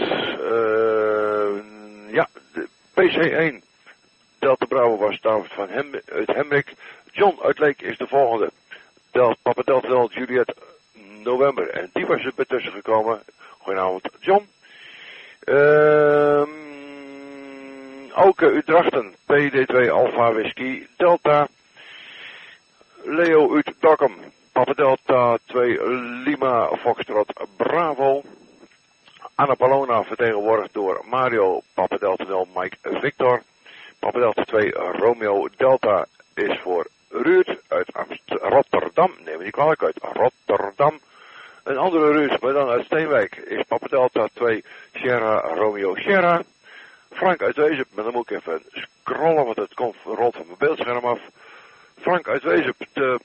Ja, de PC1. Delta Bravo was David van uit Hemrik. John uit Leek is de volgende. Papa Delta Juliet November. En die was er bij tussen gekomen. Goedenavond, John. Auke uit Drachten. PD2 Alpha Whisky Delta. Leo uit Dokkum. Papa Delta 2 Lima Foxtrot Bravo. Anna Palona vertegenwoordigd door Mario. Papa Delta 0 Mike Victor. Papa Delta 2 Romeo Delta is voor Ruud uit Rotterdam. Neem me niet kwalijk, uit Rotterdam. Een andere Ruud, maar dan uit Steenwijk, is Papa Delta 2 Sierra Romeo Sierra. Frank uit Wezep, maar dan moet ik even scrollen, want het rolt van mijn beeldscherm af. Frank uit Wezep, de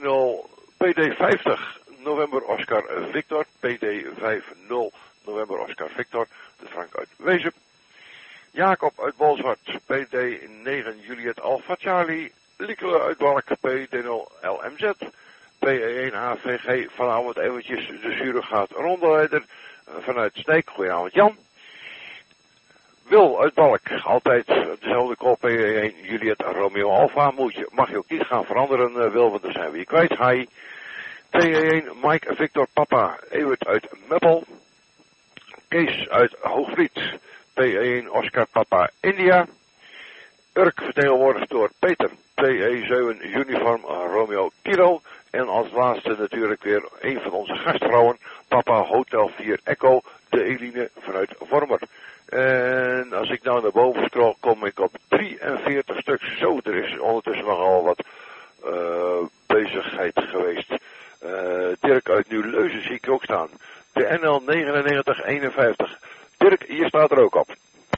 PD50 November Oscar Victor. PD50 November Oscar Victor, de Frank uit Wezep. Jacob uit Bolzwart, PD9 Juliet Alpha Charlie. Liekele uit Balk, PD0 LMZ. PE1 AVG, vanavond eventjes de surrogaat rondeleider vanuit Sneek. Goedenavond Jan. Wil uit Balk, altijd dezelfde call PE1 Juliet Romeo Alpha. Mag je ook niet gaan veranderen, Wil, want dan zijn we je kwijt. Hi. PE1 Mike Victor Papa, Ewert uit Meppel. Kees uit Hoogvliet, PE1 Oscar Papa India. Urk vertegenwoordigd door Peter, PE7 Uniform Romeo Kilo. En als laatste natuurlijk weer een van onze gastvrouwen, Papa Hotel 4 Echo, de Eline vanuit Vormer. En als ik nou naar boven scroll, kom ik op 43 stuks. Zo, er is ondertussen nogal wat bezigheid geweest. Dirk uit Nieuw-Leuzen zie ik ook staan. De NL 9951. Dirk, hier staat er ook op.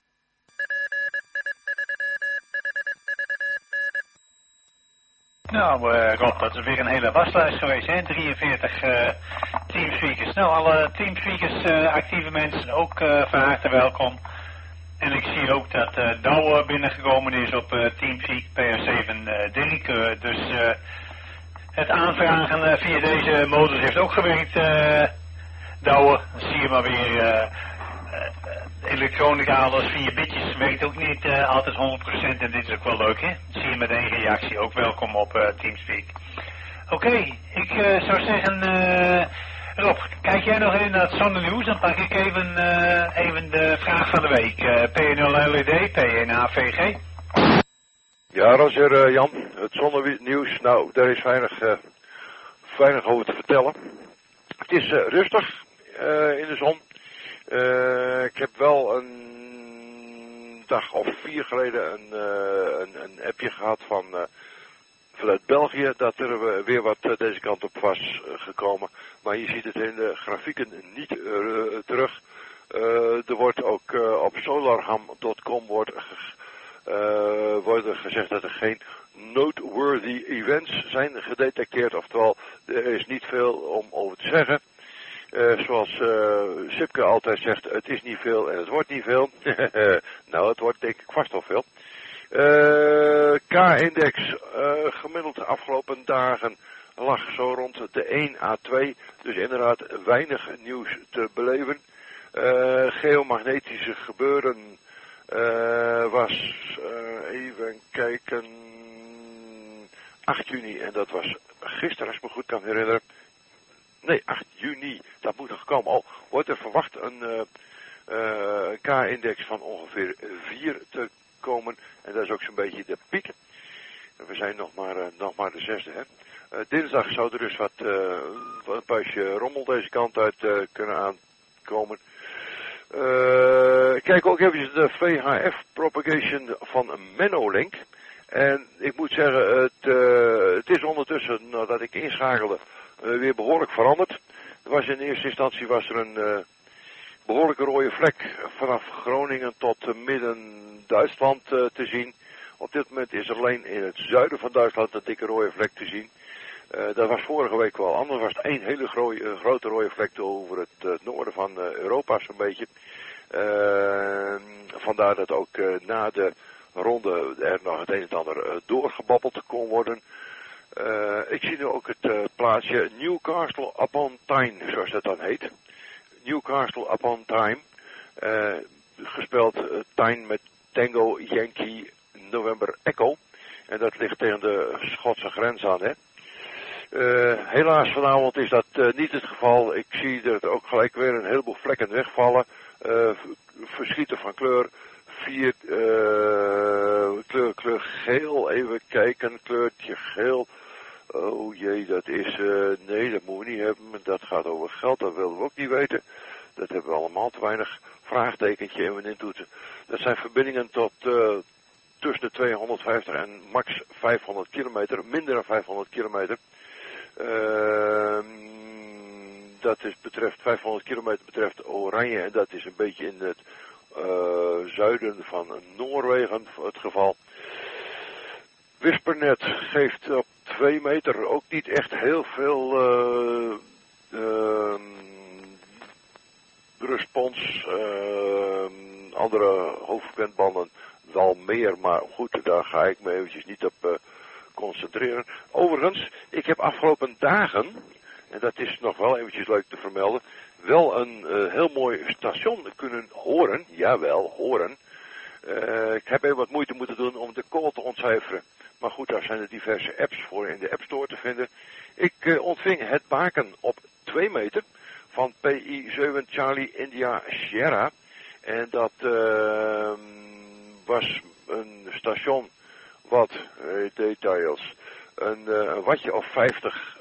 Nou Rob, dat is weer een hele waslijst geweest, hè? 43 teamspeakers. Nou, alle teamspeakers, actieve mensen, ook van harte welkom. En ik zie ook dat Douwe binnengekomen is op Teamspeak PR7 Dirk. Dus het aanvragen via deze modus heeft ook gewerkt, Douwe. Dan zie je maar weer... elektronica, alles 4 bitjes, werkt ook niet altijd 100% en dit is ook wel leuk, hè? Zie je met één reactie, ook welkom op Teamspeak. Oké, ik zou zeggen, Rob, kijk jij nog even naar het zonnenieuws, dan pak ik even de vraag van de week. P0 LED, P1 AVG. Ja, Roger, Jan, het zonnenieuws, nou, daar is weinig over te vertellen. Het is rustig in de zon. Ik heb wel een dag of 4 geleden een appje gehad vanuit België dat er weer wat deze kant op was gekomen. Maar je ziet het in de grafieken niet terug. Er wordt ook op solarham.com wordt gezegd dat er geen noteworthy events zijn gedetecteerd. Oftewel, er is niet veel om over te zeggen. Zoals Sipke altijd zegt, het is niet veel en het wordt niet veel. Nou, het wordt denk ik vast al veel. K-index gemiddeld de afgelopen dagen lag zo rond de 1 à 2. Dus inderdaad weinig nieuws te beleven. Geomagnetische gebeuren was, even kijken, 8 juni en dat was gisteren als ik me goed kan herinneren. Nee, 8 juni, dat moet nog komen. Oh, wordt er verwacht een K-index van ongeveer 4 te komen. En dat is ook zo'n beetje de piek. We zijn nog maar de 6e, hè. Dinsdag zou er dus een puisje rommel deze kant uit kunnen aankomen. Kijk ook even de VHF propagation van Menolink. En ik moet zeggen, het is ondertussen, nadat ik inschakelde, weer behoorlijk veranderd. was in eerste instantie een behoorlijke rode vlek vanaf Groningen tot midden Duitsland te zien. Op dit moment is er alleen in het zuiden van Duitsland een dikke rode vlek te zien. Dat was vorige week wel anders. Was het één hele grote rode vlek over het noorden van Europa zo'n beetje. Vandaar dat ook na de ronde er nog het een en ander doorgebabbeld kon worden. Ik zie nu ook het plaatsje Newcastle upon Tyne, zoals dat dan heet. Newcastle upon Tyne. Gespeld Tyne met Tango Yankee November Echo. En dat ligt tegen de Schotse grens aan, hè. Helaas vanavond is dat niet het geval. Ik zie er ook gelijk weer een heleboel vlekken wegvallen. Verschieten van kleur. Kleur geel. Even kijken. Kleurtje geel. Oh jee, dat is... nee, dat moeten we niet hebben. Dat gaat over geld. Dat willen we ook niet weten. Dat hebben we allemaal te weinig vraagtekentje in intoetsen. Dat zijn verbindingen tot... tussen de 250 en max 500 kilometer. Minder dan 500 kilometer. Dat is betreft 500 kilometer betreft Oranje. En dat is een beetje in het zuiden van Noorwegen het geval. Wispernet geeft op 2 meter ook niet echt heel veel respons. Andere hoofdfrequentbanden wel meer, maar goed, daar ga ik me eventjes niet op concentreren. Overigens, ik heb afgelopen dagen, en dat is nog wel eventjes leuk te vermelden, wel een heel mooi station kunnen horen. Jawel, horen. Ik heb even wat moeite moeten doen om de call te ontcijferen. Maar goed, daar zijn er diverse apps voor in de App Store te vinden. Ik ontving het baken op 2 meter van PI7 Charlie India Sierra. En dat was een station wat, details, een wattje of 50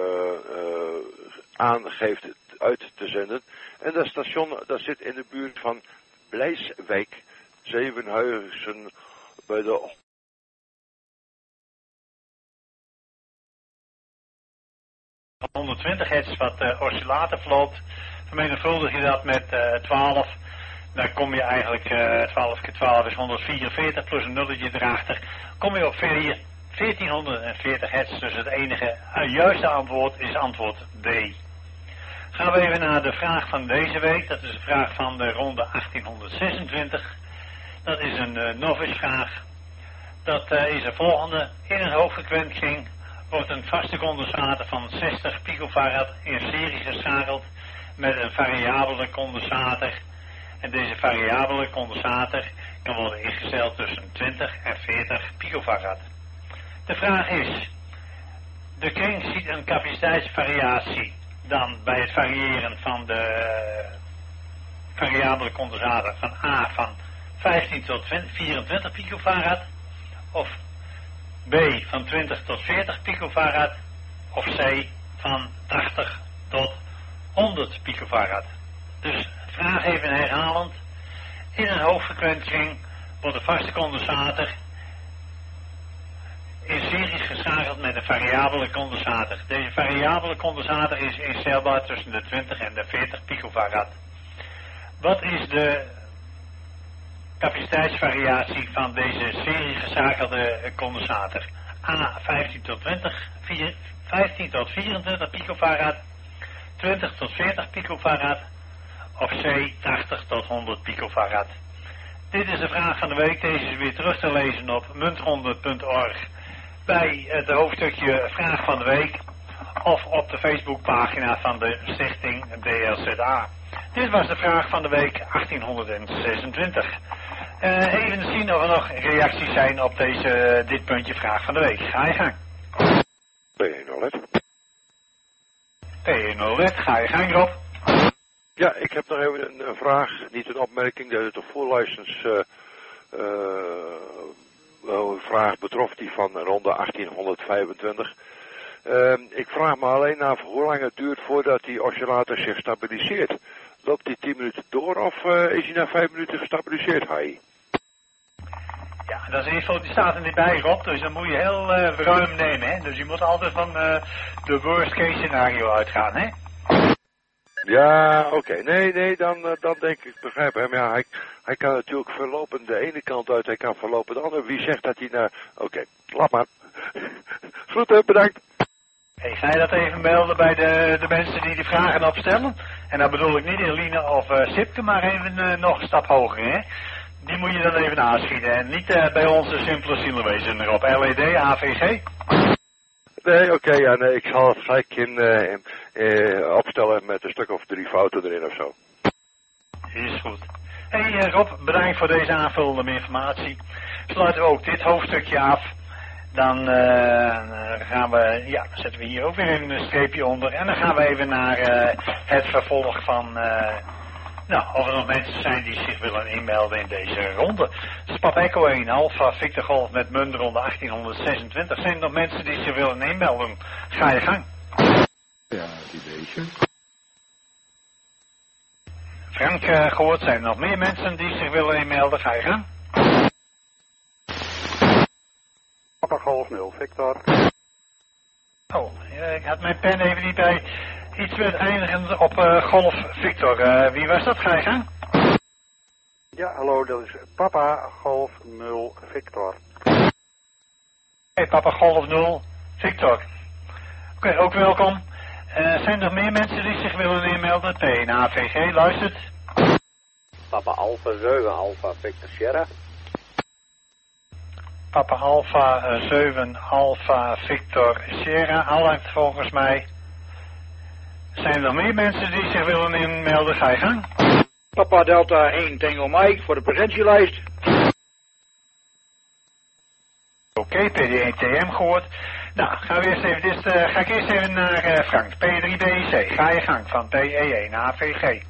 aangeeft uit te zenden. En dat station dat zit in de buurt van Blijswijk, Zevenhuizen, bij de... Op 120 hertz wat oscillator loopt, vermenigvuldig je dat met 12, dan kom je eigenlijk 12 keer 12 is 144 plus een nulletje erachter, kom je op 1440 hertz, dus het enige juiste antwoord is antwoord D. Gaan we even naar de vraag van deze week, dat is de vraag van de ronde 1826. Dat is een novice vraag. Dat is de volgende. In een hoogfrequent kring wordt een vaste condensator van 60 picofarad in serie geschakeld met een variabele condensator. En deze variabele condensator kan worden ingesteld tussen 20 en 40 picofarad. De vraag is, de kring ziet een capaciteitsvariatie dan bij het variëren van de variabele condensator van A van 15 tot 24 picofarad, of B van 20 tot 40 picofarad, of C van 80 tot 100 picofarad. Dus vraag even herhalend. In een hoogfrequent kring wordt de vaste condensator in series geschakeld met een variabele condensator. Deze variabele condensator is instelbaar tussen de 20 en de 40 picofarad. Wat is de capaciteitsvariatie van deze serie geschakelde condensator? A 15 tot 24 picofarad, 20 tot 40 picofarad, of C 80 tot 100 picofarad. Dit is de vraag van de week. Deze is weer terug te lezen op muntronde.org bij het hoofdstukje vraag van de week of op de Facebookpagina van de stichting DLZA. Dit was de vraag van de week 1826. Even zien of er nog reacties zijn op dit puntje vraag van de week. Ga je gang. P1OLED, ga je gang, Rob. Ja, ik heb nog even een vraag, niet een opmerking, dat het de full license vraag betrof, die van ronde 1825. Ik vraag me alleen af hoe lang het duurt voordat die oscillator zich stabiliseert. Loopt die 10 minuten door of is hij na 5 minuten gestabiliseerd, Hai? Ja, dat is info, die staat er niet bij, Rob, dus dan moet je heel ruim nemen, hè. Dus je moet altijd van de worst case scenario uitgaan, hè. Ja, oké. Nee, dan denk ik, begrijp hem. Ja, hij kan natuurlijk verlopen de ene kant uit, hij kan verlopen de andere. Wie zegt dat hij naar... Oké, laat maar. Groeten, bedankt. Ik ga je dat even melden bij de mensen die de vragen opstellen. En dan bedoel ik niet Eline of Sipke, maar even nog een stap hoger, hè. Die moet je dan even aanschieten. En niet bij onze simpele zielwezen erop. LED, AVG. Nee, oké, ja, nee, ik zal het gelijk opstellen met een stuk of 3 fouten erin of zo. Is goed. Hey Rob, bedankt voor deze aanvullende informatie. Sluiten we ook dit hoofdstukje af. Dan gaan we, ja, zetten we hier ook weer een streepje onder. En dan gaan we even naar het vervolg van, of er nog mensen zijn die zich willen inmelden in deze ronde. Spap Echo 1, Alpha, Victor Golf met Munderonde 1826. Zijn er nog mensen die zich willen inmelden? Ga je gang. Ja, die deze. Frank gehoord, zijn er nog meer mensen die zich willen inmelden? Ga je gang. Papa Golf 0, Victor. Oh, ik had mijn pen even niet bij. Iets met eindigend op Golf Victor. Wie was dat? Ga je gang? Ja, hallo, dat is Papa Golf 0, Victor. Hey, Papa Golf 0, Victor. Oké, ook welkom. Zijn er nog meer mensen die zich willen inmelden? PNAVG, luistert. Papa Alpha 7, Alpha Victor Sierra. Papa Alpha 7, Alpha Victor Sierra, Alert volgens mij. Zijn er nog meer mensen die zich willen inmelden? Ga je gang. Papa Delta 1, Tango Mike voor de presentielijst. Oké, PD1TM gehoord. Nou, gaan we eerst even, ga ik eerst even naar Frank. P3BC, ga je gang van PE1 AVG.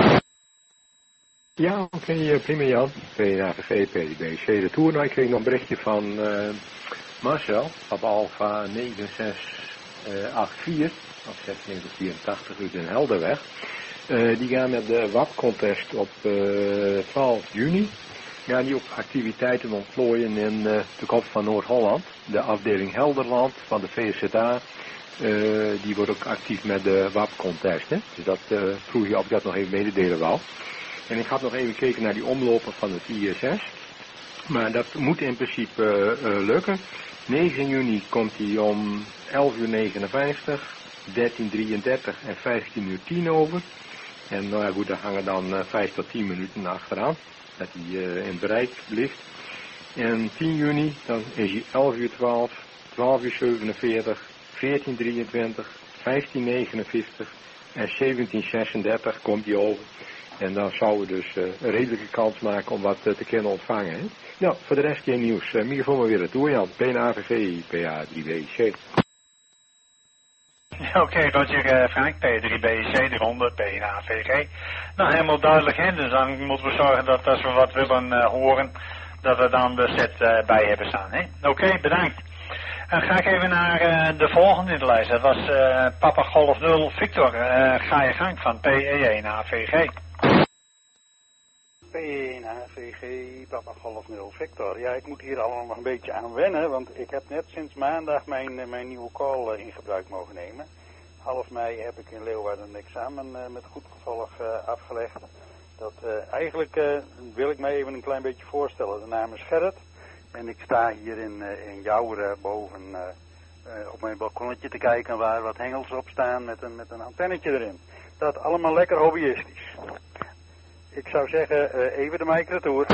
Ja, oké, prima Jan. PNAVG, PDBC, de Tour. Nou, ik kreeg nog een berichtje van Marcel, op Alpha 9684, of 9684 uit Den Helderweg. Die gaan met de WAP-contest op 12 juni. Ja, die ook activiteiten ontplooien in de kop van Noord-Holland. De afdeling Helderland van de VSZA, die wordt ook actief met de WAP-contest. Dus dat vroeg je of ik dat nog even mededelen wou. En ik had nog even gekeken naar die omlopen van het ISS. Maar dat moet in principe lukken. 9 juni komt hij om 11:59, 13:33 en 15:10 over. En nou ja goed, daar hangen dan 5 tot 10 minuten achteraan. Dat hij in bereik ligt. En 10 juni, dan is hij 11:12, 12:47, 14:23, 15:59 en 17:36 komt hij over. En dan zouden we dus een redelijke kans maken om wat te kunnen ontvangen. Hè? Nou, voor de rest geen nieuws. Microfoon maar weer retour, Jan. PNAVG, PA3BC. Oké, Roger, Frank, P3BC, de ronde, PNAVG. Nou, helemaal duidelijk, hè. Dus dan moeten we zorgen dat als we wat willen horen, dat we dan de set bij hebben staan, hè. Oké, bedankt. Dan ga ik even naar de volgende in de lijst. Dat was Papa Golf 0, Victor. Ga je gang van PE1 AVG. P1 AVG, Papa Golf 0, Victor. Ja, ik moet hier allemaal nog een beetje aan wennen, want ik heb net sinds maandag mijn nieuwe call in gebruik mogen nemen. Half mei heb ik in Leeuwarden een examen met goed gevolg afgelegd. Eigenlijk wil ik mij even een klein beetje voorstellen. De naam is Gerrit en ik sta hier in Jouweren boven op mijn balkonnetje te kijken waar wat hengels op staan met een antennetje erin. Dat allemaal lekker hobbyistisch. Ik zou zeggen, even de mic retour.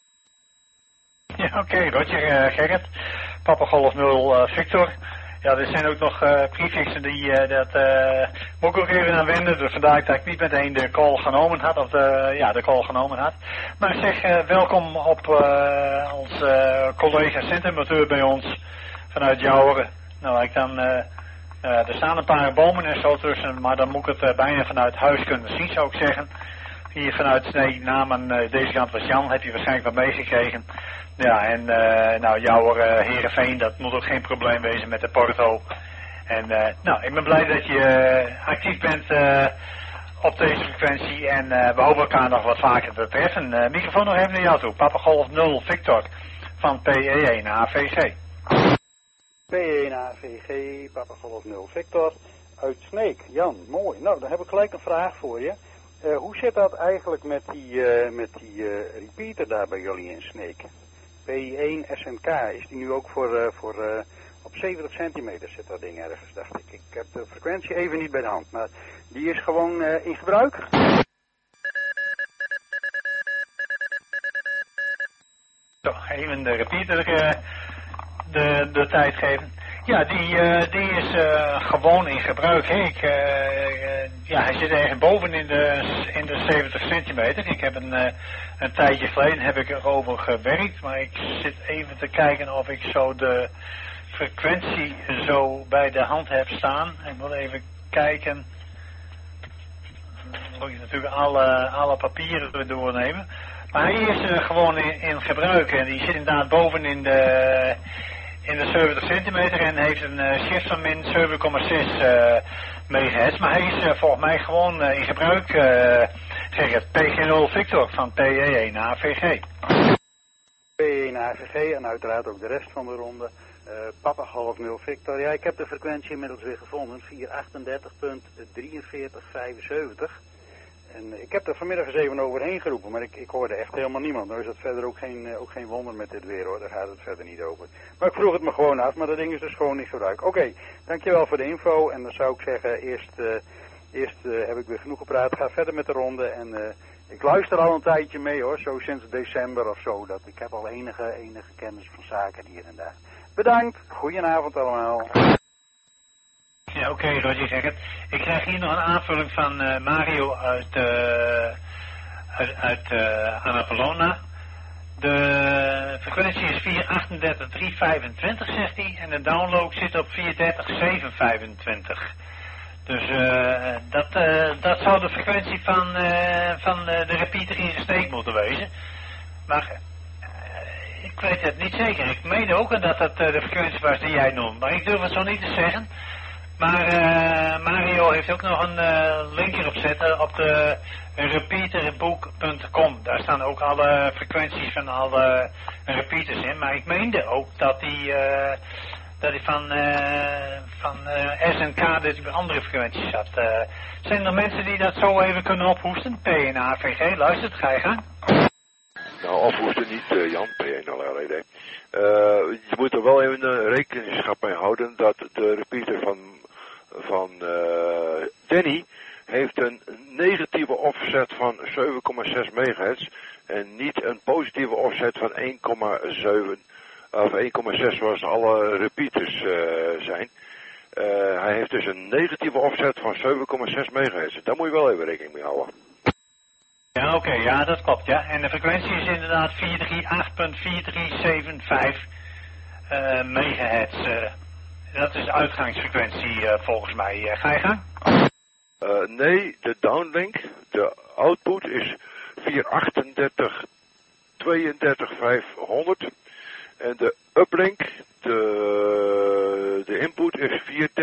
Ja, oké, Roger, Gerrit. Papa Golf 0, Victor. Ja, er zijn ook nog prefixen die moet ik ook even aan wenden. Dus vandaar dat ik niet meteen de call genomen had. Of de call genomen had. Maar zeg, welkom op onze collega centrumateur bij ons vanuit Jouweren. Nou, er staan een paar bomen en zo tussen, maar dan moet ik het bijna vanuit huis kunnen zien, zou ik zeggen. Hier vanuit Snee, namen deze kant was Jan, heb je waarschijnlijk wat meegekregen. Ja, en jouw Heerenveen, dat moet ook geen probleem wezen met de Porto. En ik ben blij dat je actief bent op deze frequentie en we hopen elkaar nog wat vaker te treffen. Microfoon nog even naar jou toe. Papa Golf 0 Victor van PE1 AVG. PE1 AVG, Papa Golf 0 Victor. uit Sneek. Jan, mooi. Nou, dan heb ik gelijk een vraag voor je. Hoe zit dat eigenlijk met die repeater daar bij jullie in Sneek? P1 SNK, is die nu ook voor op 70 centimeter zit dat ding ergens, dacht ik. Ik heb de frequentie even niet bij de hand, maar die is gewoon in gebruik? Zo, even de repeater de tijd geven. Ja, die is gewoon in gebruik. Hij zit ergens boven in de 70 centimeter. Ik heb een tijdje geleden heb ik erover gewerkt, maar ik zit even te kijken of ik zo de frequentie zo bij de hand heb staan. Ik wil even kijken. Dan moet je natuurlijk alle papieren doornemen. Maar hij is gewoon in gebruik en die zit inderdaad boven in de 70 centimeter en heeft een shift van min 7,6 megahertz. Maar hij is volgens mij gewoon in gebruik, Gerrit. PG0 Victor van PE1 AVG. PE1 AVG en uiteraard ook de rest van de ronde. Papa Golf 0 Victor. Ja, ik heb de frequentie inmiddels weer gevonden. 438.4375. En ik heb er vanmiddag eens even overheen geroepen, maar ik hoorde echt helemaal niemand. Nou is dat verder ook geen wonder met dit weer hoor, daar gaat het verder niet over. Maar ik vroeg het me gewoon af, maar dat ding is dus gewoon niet gebruikt. Oké, dankjewel voor de info en dan zou ik zeggen, eerst heb ik weer genoeg gepraat, ga verder met de ronde en ik luister al een tijdje mee hoor, zo sinds december of zo. Dat ik heb al enige kennis van zaken hier en daar. Bedankt, goedenavond allemaal. Ja, oké, Roger, zeg het. Ik krijg hier nog een aanvulling van Mario uit Annapolona. De frequentie is 438.325, zegt hij. En de download zit op 430.725. Dus dat zou de frequentie van de repeater in zijn steek moeten wezen. Maar ik weet het niet zeker. Ik meen ook dat dat de frequentie was die jij noemt. Maar ik durf het zo niet te zeggen. Maar Mario heeft ook nog een linkje opzetten op de repeaterboek.com. Daar staan ook alle frequenties van alle repeaters in. Maar ik meende ook dat die van SNK dus bij andere frequenties zat. Zijn er mensen die dat zo even kunnen ophoesten? P1 AVG, luistert, ga je gang. Nou, ophoesten niet, Jan, P1 LRED. Je moet er wel even rekenschap mee houden dat de repeater van Danny heeft een negatieve offset van 7,6 megahertz en niet een positieve offset van 1,7 of 1,6 zoals alle repeaters zijn. Hij heeft dus een negatieve offset van 7,6 megahertz. Daar moet je wel even rekening mee houden. Ja, oké, ja, dat klopt, ja. En de frequentie is inderdaad 438.4375 megahertz. Dat is de uitgangsfrequentie volgens mij. Ga je gang? Nee, de downlink, de output is 438.32.500 en de uplink, de input is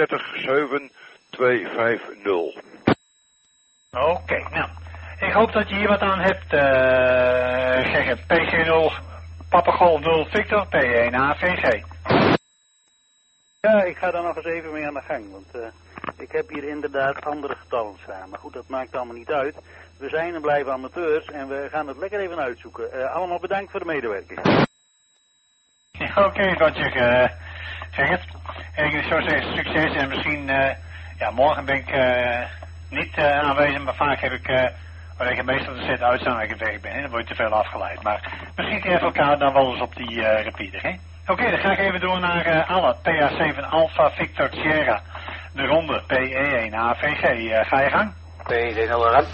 430.7250. Oké, nou. Ik hoop dat je hier wat aan hebt, Gerrit. PG0, Papa Golf 0 Victor, P1 AVG. Ja, ik ga daar nog eens even mee aan de gang, want ik heb hier inderdaad andere getallen staan. Maar goed, dat maakt allemaal niet uit. We zijn en blijven amateurs en we gaan het lekker even uitzoeken. Allemaal bedankt voor de medewerking. Ja, oké, Roger, Gerrit. En ik zou zeggen succes en misschien, morgen ben ik niet aanwezig, maar vaak heb ik... Maar ik heb meestal de set uitstaan als ik weg ben, hè? Dan word je te veel afgeleid. Maar misschien treffen elkaar dan wel eens op die repeater, hè? Oké, dan ga ik even door naar alle. PA7 Alpha Victor Sierra. De ronde PE1 AVG. Ga je gang? PE1 LRM.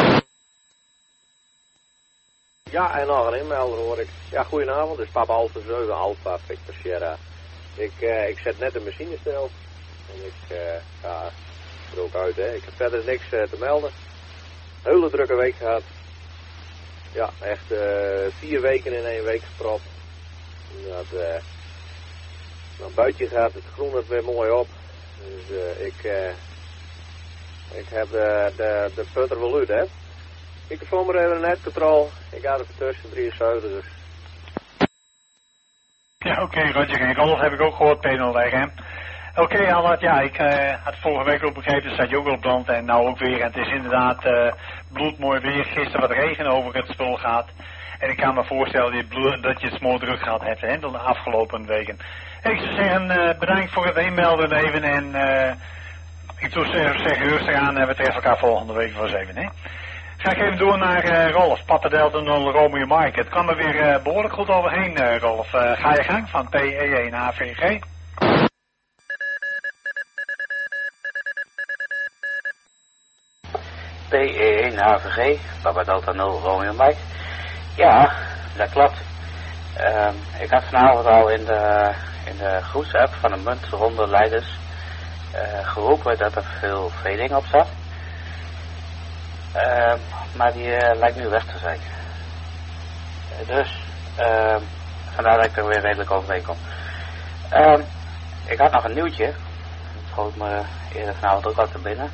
Ja, en nog een inmelder hoor ik. Ja, goedenavond. Dus Papa Alpha 7 Alpha Victor Sierra. Ik zet net de machine stil. En ik ga er ook uit, hè. Ik heb verder niks te melden. Een hele drukke week gehad. Ja, echt 4 weken in 1 week gepropt. Een buitje gaat het groen het weer mooi op. Dus ik heb de putter wel uit, hè. Ik voel me even een netcontrol. Ik ga er tussen 73. Dus. Ja, oké, Roger. En golf heb ik ook gehoord, P0RM. Oké, Albert, ja, ik had vorige week ook begrepen, dat staat je ook al op brand en nou ook weer. En het is inderdaad bloedmooi weer. Gisteren wat regen over het spul gaat. En ik kan me voorstellen dat je het mooi druk gehad hebt, hè, de afgelopen weken. Ik zou zeggen, bedankt voor het inmelden even en ik zou zeggen rustig aan en we treffen elkaar volgende week voor 7, hè. Ga ik even door naar Rolf, Papa Delta 0 Romeo Mike. Het kwam er weer behoorlijk goed overheen, Rolf. Ga je gang van PE1 AVG. PE1 AVG, Papa Delta 0 Romeo Mike. Ja, dat klopt. Ik had vanavond al in de groepsapp van de muntronde leiders geroepen dat er veel veding op zat. Maar die lijkt nu weg te zijn. Dus vandaar dat ik er weer redelijk overheen kom. Ik had nog een nieuwtje. Dat schoot me eerder vanavond ook al te binnen.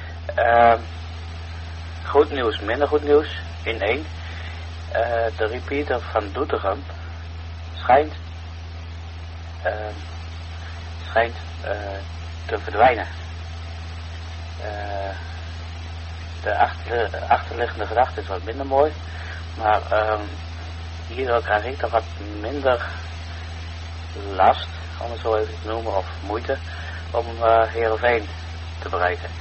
Goed nieuws, minder goed nieuws in één. De repeater van Doetinchem schijnt te verdwijnen. De achterliggende gedachte is wat minder mooi, maar hierdoor krijg ik toch wat minder last, om het zo even te noemen, of moeite om Heerenveen te bereiken.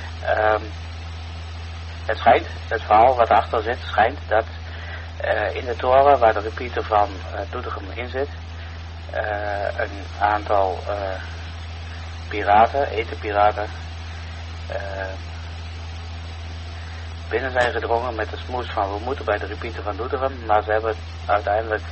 Het schijnt, het verhaal wat erachter zit, schijnt dat in de toren waar de repeater van Doetinchem in zit, een aantal etenpiraten, binnen zijn gedrongen met de smoes van we moeten bij de repeater van Doetinchem, maar ze hebben uiteindelijk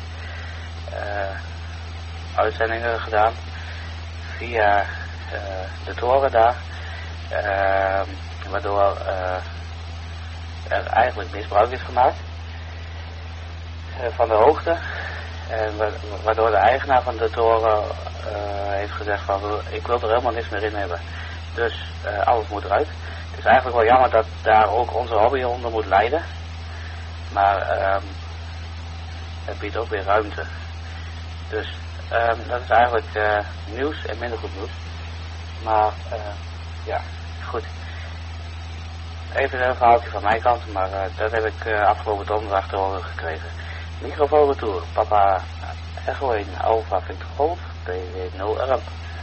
uitzendingen gedaan via de toren daar, waardoor er eigenlijk misbruik is gemaakt van de hoogte, en waardoor de eigenaar van de toren heeft gezegd van ik wil er helemaal niks meer in hebben, dus alles moet eruit. Het is eigenlijk wel jammer dat daar ook onze hobby onder moet lijden, maar het biedt ook weer ruimte. Dus dat is eigenlijk nieuws en minder goed nieuws. Maar ja, goed. Even een verhaaltje van mijn kant, maar dat heb ik afgelopen donderdag te horen gekregen. Microfoon retour, Papa Echo 1 Alpha Victor Golf, P0 RM.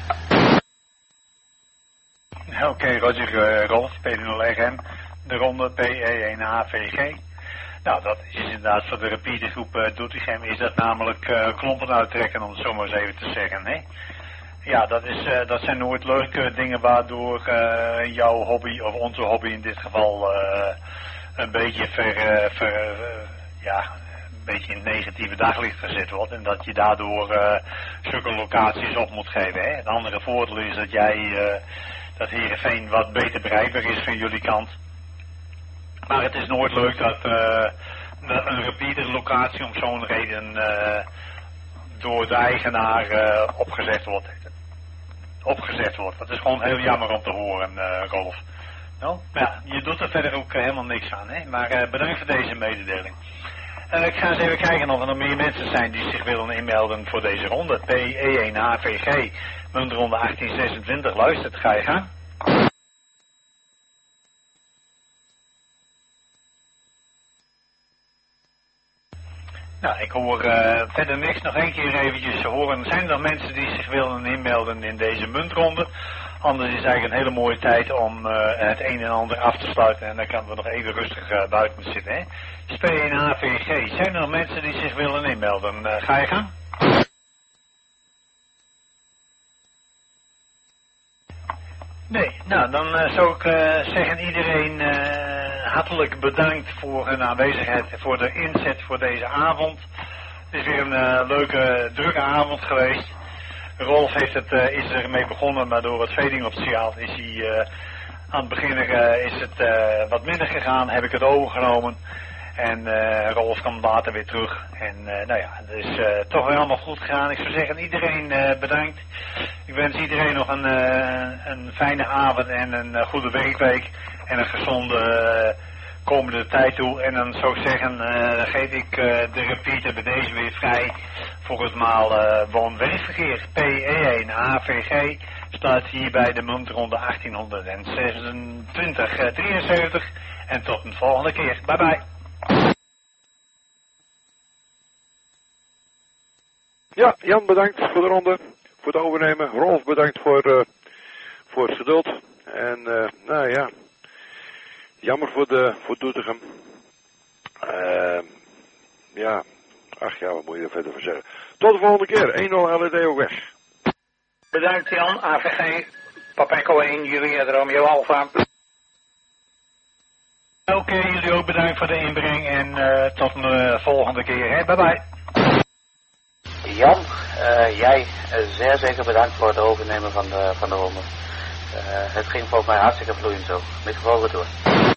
Oké, Roger, Rolf, P0RM, de ronde PE1 AVG. Nou, dat is inderdaad voor de repeatergroep Doetinchem is dat namelijk klompen uittrekken, om het zo maar eens even te zeggen, hè. Ja, dat zijn nooit leuke dingen waardoor jouw hobby, of onze hobby in dit geval, een beetje een beetje in het negatieve daglicht gezet wordt. En dat je daardoor zulke locaties op moet geven, hè. Het andere voordeel is dat dat Heerenveen wat beter bereikbaar is van jullie kant. Maar het is nooit leuk dat een repeater locatie om zo'n reden door de eigenaar opgezet wordt. Dat is gewoon heel jammer om te horen, Rolf. Nou, ja, je doet er verder ook helemaal niks aan, hè. Maar bedankt voor deze mededeling. Ik ga eens even kijken of er nog meer mensen zijn die zich willen inmelden voor deze ronde. PE1 AVG, muntronde 1826. Luistert, ga je gaan? Nou, ik hoor verder niks. Nog één keer eventjes horen. Zijn er nog mensen die zich willen inmelden in deze muntronde? Anders is het eigenlijk een hele mooie tijd om het een en ander af te sluiten. En dan kunnen we nog even rustig buiten zitten, hè. PE1 AVG. Zijn er nog mensen die zich willen inmelden? Ga je gaan? Nee, nou dan zou ik zeggen iedereen hartelijk bedankt voor hun aanwezigheid, voor de inzet voor deze avond. Het is weer een leuke, drukke avond geweest. Rolf is ermee begonnen, maar door het vedingoptiaal is hij aan het begin is het wat minder gegaan, heb ik het overgenomen. En Rolf kwam later weer terug. En nou ja, het is toch weer allemaal goed gegaan. Ik zou zeggen, iedereen bedankt. Ik wens iedereen nog een fijne avond en een goede werkweek. En een gezonde komende tijd toe. En dan zou ik zeggen, geef ik de repeater bij deze weer vrij voor het maal woon-werkverkeer. PE1 AVG Sluit hierbij de muntronde 1826-73. En tot een volgende keer. Bye bye. Ja, Jan bedankt voor de ronde, voor het overnemen. Rolf bedankt voor het geduld. En nou ja, jammer voor Doetinchem. Ja, ach ja, wat moet je er verder van zeggen. Tot de volgende keer. 1-0 LED ook weg. Bedankt Jan, AVG, Papa Echo 1, Julia Romeo Alpha. Oké, jullie ook bedankt voor de inbreng en tot een volgende keer. Hè? Bye bye. Jan, jij zeer zeker bedankt voor het overnemen van de ronde. Het ging volgens mij hartstikke vloeiend zo. Microfoon retour.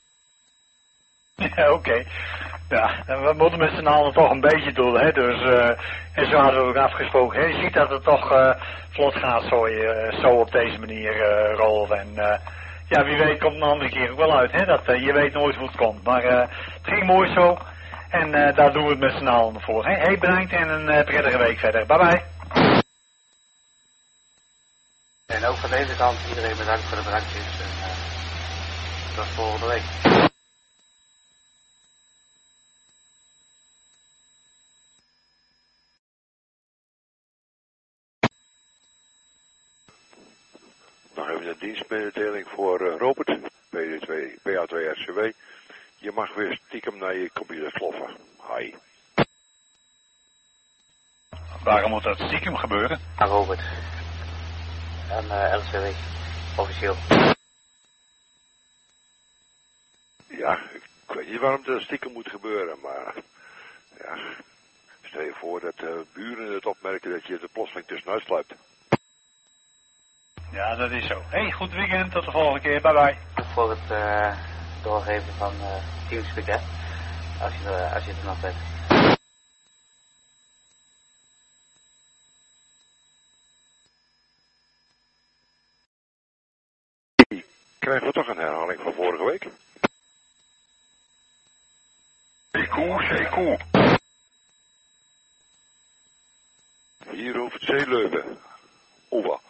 Ja, oké. Ja, we moeten met z'n allen toch een beetje doen, hè. Dus, en zo hadden we ook afgesproken. Hè. Je ziet dat het toch vlot gaat zo op deze manier, Rolf. En ja, wie weet komt een andere keer ook wel uit, hè. Dat, je weet nooit hoe het komt. Maar het ging mooi zo. En daar doen we het met z'n allen voor. Hè. Hey, bedankt en een prettige week verder. Bye bye. En ook van deze kant iedereen bedankt voor de bedankjes. En tot volgende week. Nog even een dienstmededeling voor Robert, PA2RCW. Je mag weer stiekem naar je computer sloffen. Hi. Waarom moet dat stiekem gebeuren? Aan Robert. En LCW. Officieel. Ja, ik weet niet waarom dat stiekem moet gebeuren, maar ja, stel je voor dat buren het opmerken dat je er plotseling tussenuit sluipt. Ja, dat is zo. Hey, goed weekend, tot de volgende keer, bye bye. Voor het doorgeven van Teamspeak, hè? Als je er nog bent. Krijgen we toch een herhaling van vorige week? Zeekoe. Hier over het Zeeleuven. Oeva.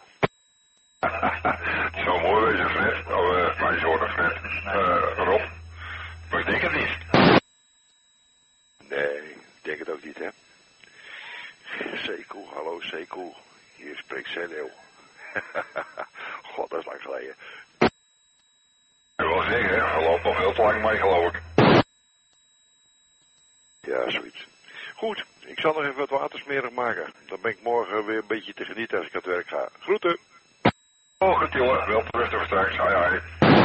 Het zou mooi wezen, Fred. Nou, mijn zorg, Fred. Rob. Maar ik denk het niet. Nee, ik denk het ook niet, hè. Zeekoe, hallo Zeekoe. Hier spreekt Zeeleeuw. God, dat is lang geleden. Ik wil zeggen, hij loopt nog heel te lang mee, geloof ik. Ja, zoiets. Goed, ik zal nog even wat watersmerig maken. Dan ben ik morgen weer een beetje te genieten als ik aan het werk ga. Groeten. Oh, goed jongen, wel terug straks. Hoi hoi.